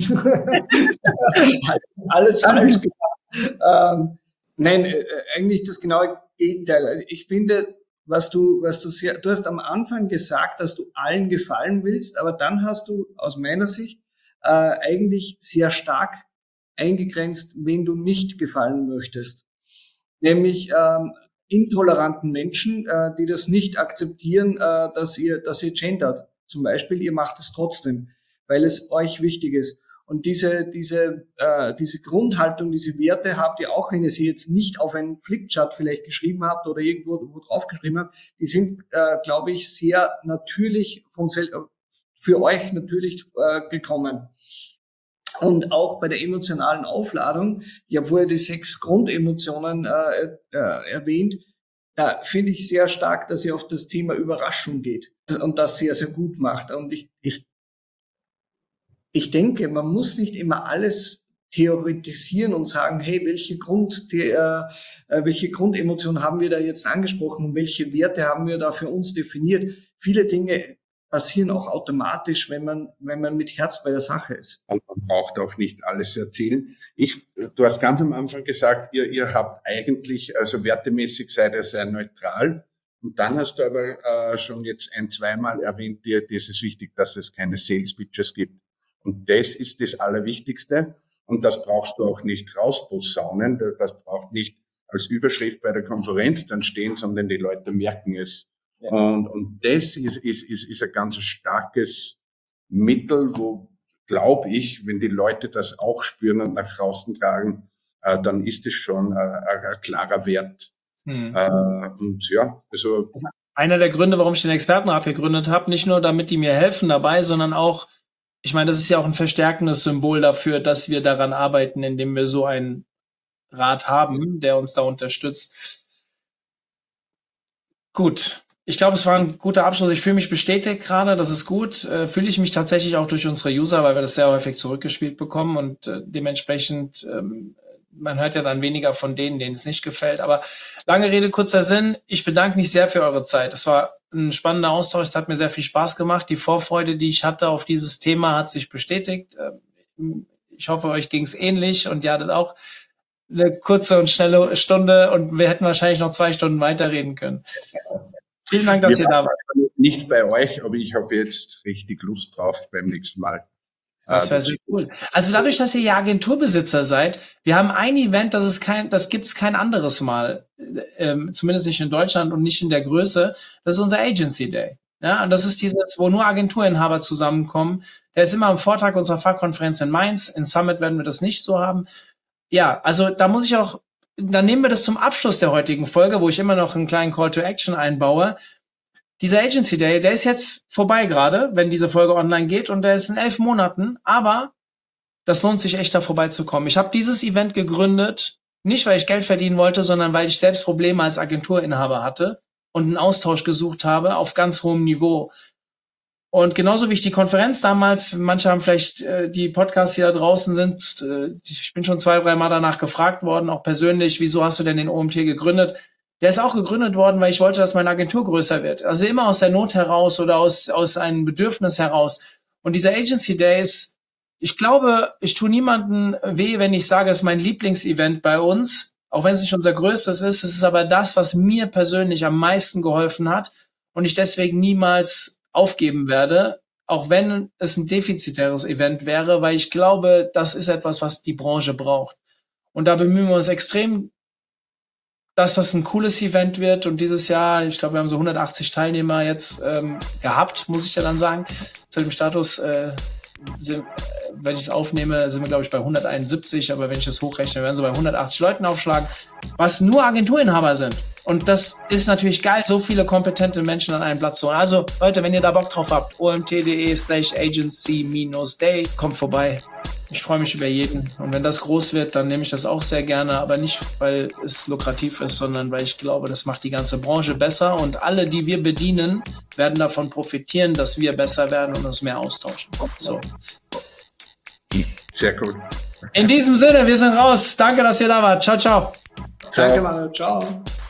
Alles falsch gemacht. Ähm, nein, eigentlich das genaue Gegenteil. Ich finde, was du, was du sehr, du hast am Anfang gesagt, dass du allen gefallen willst, aber dann hast du aus meiner Sicht äh, eigentlich sehr stark eingegrenzt, wen du nicht gefallen möchtest. Nämlich ähm, intoleranten Menschen, äh, die das nicht akzeptieren, äh, dass ihr, dass ihr gendert. Zum Beispiel, ihr macht es trotzdem, weil es euch wichtig ist. Und diese, diese, äh, diese Grundhaltung, diese Werte habt ihr auch, wenn ihr sie jetzt nicht auf einen Flipchart vielleicht geschrieben habt oder irgendwo wo drauf geschrieben habt, die sind, äh, glaube ich, sehr natürlich von sel- für euch natürlich äh, gekommen. Und auch bei der emotionalen Aufladung, ich habe vorher die sechs Grundemotionen äh, äh, erwähnt, da finde ich sehr stark, dass ihr auf das Thema Überraschung geht und das sehr, sehr gut macht. Und ich, ich, ich denke, man muss nicht immer alles theoretisieren und sagen, hey, welche Grund, die, äh, welche Grundemotion haben wir da jetzt angesprochen und welche Werte haben wir da für uns definiert. Viele Dinge passieren auch automatisch, wenn man, wenn man mit Herz bei der Sache ist. Und man braucht auch nicht alles erzählen. Ich, du hast ganz am Anfang gesagt, ihr, ihr habt eigentlich, also wertemäßig seid ihr sehr neutral. Und dann hast du aber äh, schon jetzt ein, zweimal erwähnt, dir, dir ist es wichtig, dass es keine Sales Pitches gibt. Und das ist das Allerwichtigste. Und das brauchst du auch nicht rausposaunen. Das braucht nicht als Überschrift bei der Konferenz dann stehen, sondern die Leute merken es. Ja. Und, und das ist, ist, ist, ist ein ganz starkes Mittel, wo, glaube ich, wenn die Leute das auch spüren und nach draußen tragen, äh, dann ist es schon äh, ein, ein klarer Wert. Hm. Äh, und ja, also. Einer der Gründe, warum ich den Expertenrat gegründet habe, nicht nur damit die mir helfen dabei, sondern auch, ich meine, das ist ja auch ein verstärkendes Symbol dafür, dass wir daran arbeiten, indem wir so einen Rat haben, der uns da unterstützt. Gut. Ich glaube, es war ein guter Abschluss. Ich fühle mich bestätigt gerade, das ist gut. Äh, fühle ich mich tatsächlich auch durch unsere User, weil wir das sehr häufig zurückgespielt bekommen und äh, dementsprechend, ähm, man hört ja dann weniger von denen, denen es nicht gefällt. Aber lange Rede, kurzer Sinn. Ich bedanke mich sehr für eure Zeit. Es war ein spannender Austausch. Es hat mir sehr viel Spaß gemacht. Die Vorfreude, die ich hatte auf dieses Thema, hat sich bestätigt. Ähm, ich hoffe, euch ging es ähnlich und ihr hattet auch eine kurze und schnelle Stunde und wir hätten wahrscheinlich noch zwei Stunden weiterreden können. Vielen Dank, dass ja, ihr da wart. Nicht bei euch, aber ich habe jetzt richtig Lust drauf beim nächsten Mal. Das wäre sehr cool. Also dadurch, dass ihr ja Agenturbesitzer seid, wir haben ein Event, das ist kein, das gibt's kein anderes Mal, ähm, zumindest nicht in Deutschland und nicht in der Größe. Das ist unser Agency Day. Ja, und das ist dieses, wo nur Agenturinhaber zusammenkommen. Der ist immer am Vortag unserer Fachkonferenz in Mainz. In Summit werden wir das nicht so haben. Ja, also da muss ich auch dann nehmen wir das zum Abschluss der heutigen Folge, wo ich immer noch einen kleinen Call to Action einbaue. Dieser Agency Day, der ist jetzt vorbei gerade, wenn diese Folge online geht, und der ist in elf Monaten, aber das lohnt sich echt, da vorbeizukommen. Ich habe dieses Event gegründet, nicht weil ich Geld verdienen wollte, sondern weil ich selbst Probleme als Agenturinhaber hatte und einen Austausch gesucht habe auf ganz hohem Niveau. Und genauso wie ich die Konferenz damals, manche haben vielleicht äh, die Podcasts, die da draußen sind, äh, ich bin schon zwei, drei Mal danach gefragt worden, auch persönlich, wieso hast du denn den O M T gegründet? Der ist auch gegründet worden, weil ich wollte, dass meine Agentur größer wird. Also immer aus der Not heraus oder aus, aus einem Bedürfnis heraus. Und dieser Agency Days, ich glaube, ich tue niemandem weh, wenn ich sage, es ist mein Lieblingsevent bei uns, auch wenn es nicht unser größtes ist. Es ist aber das, was mir persönlich am meisten geholfen hat und ich deswegen niemals aufgeben werde, auch wenn es ein defizitäres Event wäre, weil ich glaube, das ist etwas, was die Branche braucht. Und da bemühen wir uns extrem, dass das ein cooles Event wird. Und dieses Jahr, ich glaube, wir haben so hundertachtzig Teilnehmer jetzt ähm, gehabt, muss ich ja dann sagen. Zu dem Status, äh, sind, wenn ich es aufnehme, sind wir, glaube ich, bei hunderteinundsiebzig, aber wenn ich das hochrechne, werden so bei hundertachtzig Leuten aufschlagen, was nur Agenturinhaber sind. Und das ist natürlich geil, so viele kompetente Menschen an einem Platz zu holen. Also, Leute, wenn ihr da Bock drauf habt, omt.de slash agency minus day, kommt vorbei. Ich freue mich über jeden. Und wenn das groß wird, dann nehme ich das auch sehr gerne, aber nicht, weil es lukrativ ist, sondern weil ich glaube, das macht die ganze Branche besser und alle, die wir bedienen, werden davon profitieren, dass wir besser werden und uns mehr austauschen. So. Sehr cool. In diesem Sinne, wir sind raus. Danke, dass ihr da wart. Ciao, ciao. Danke, Manuel. Ciao.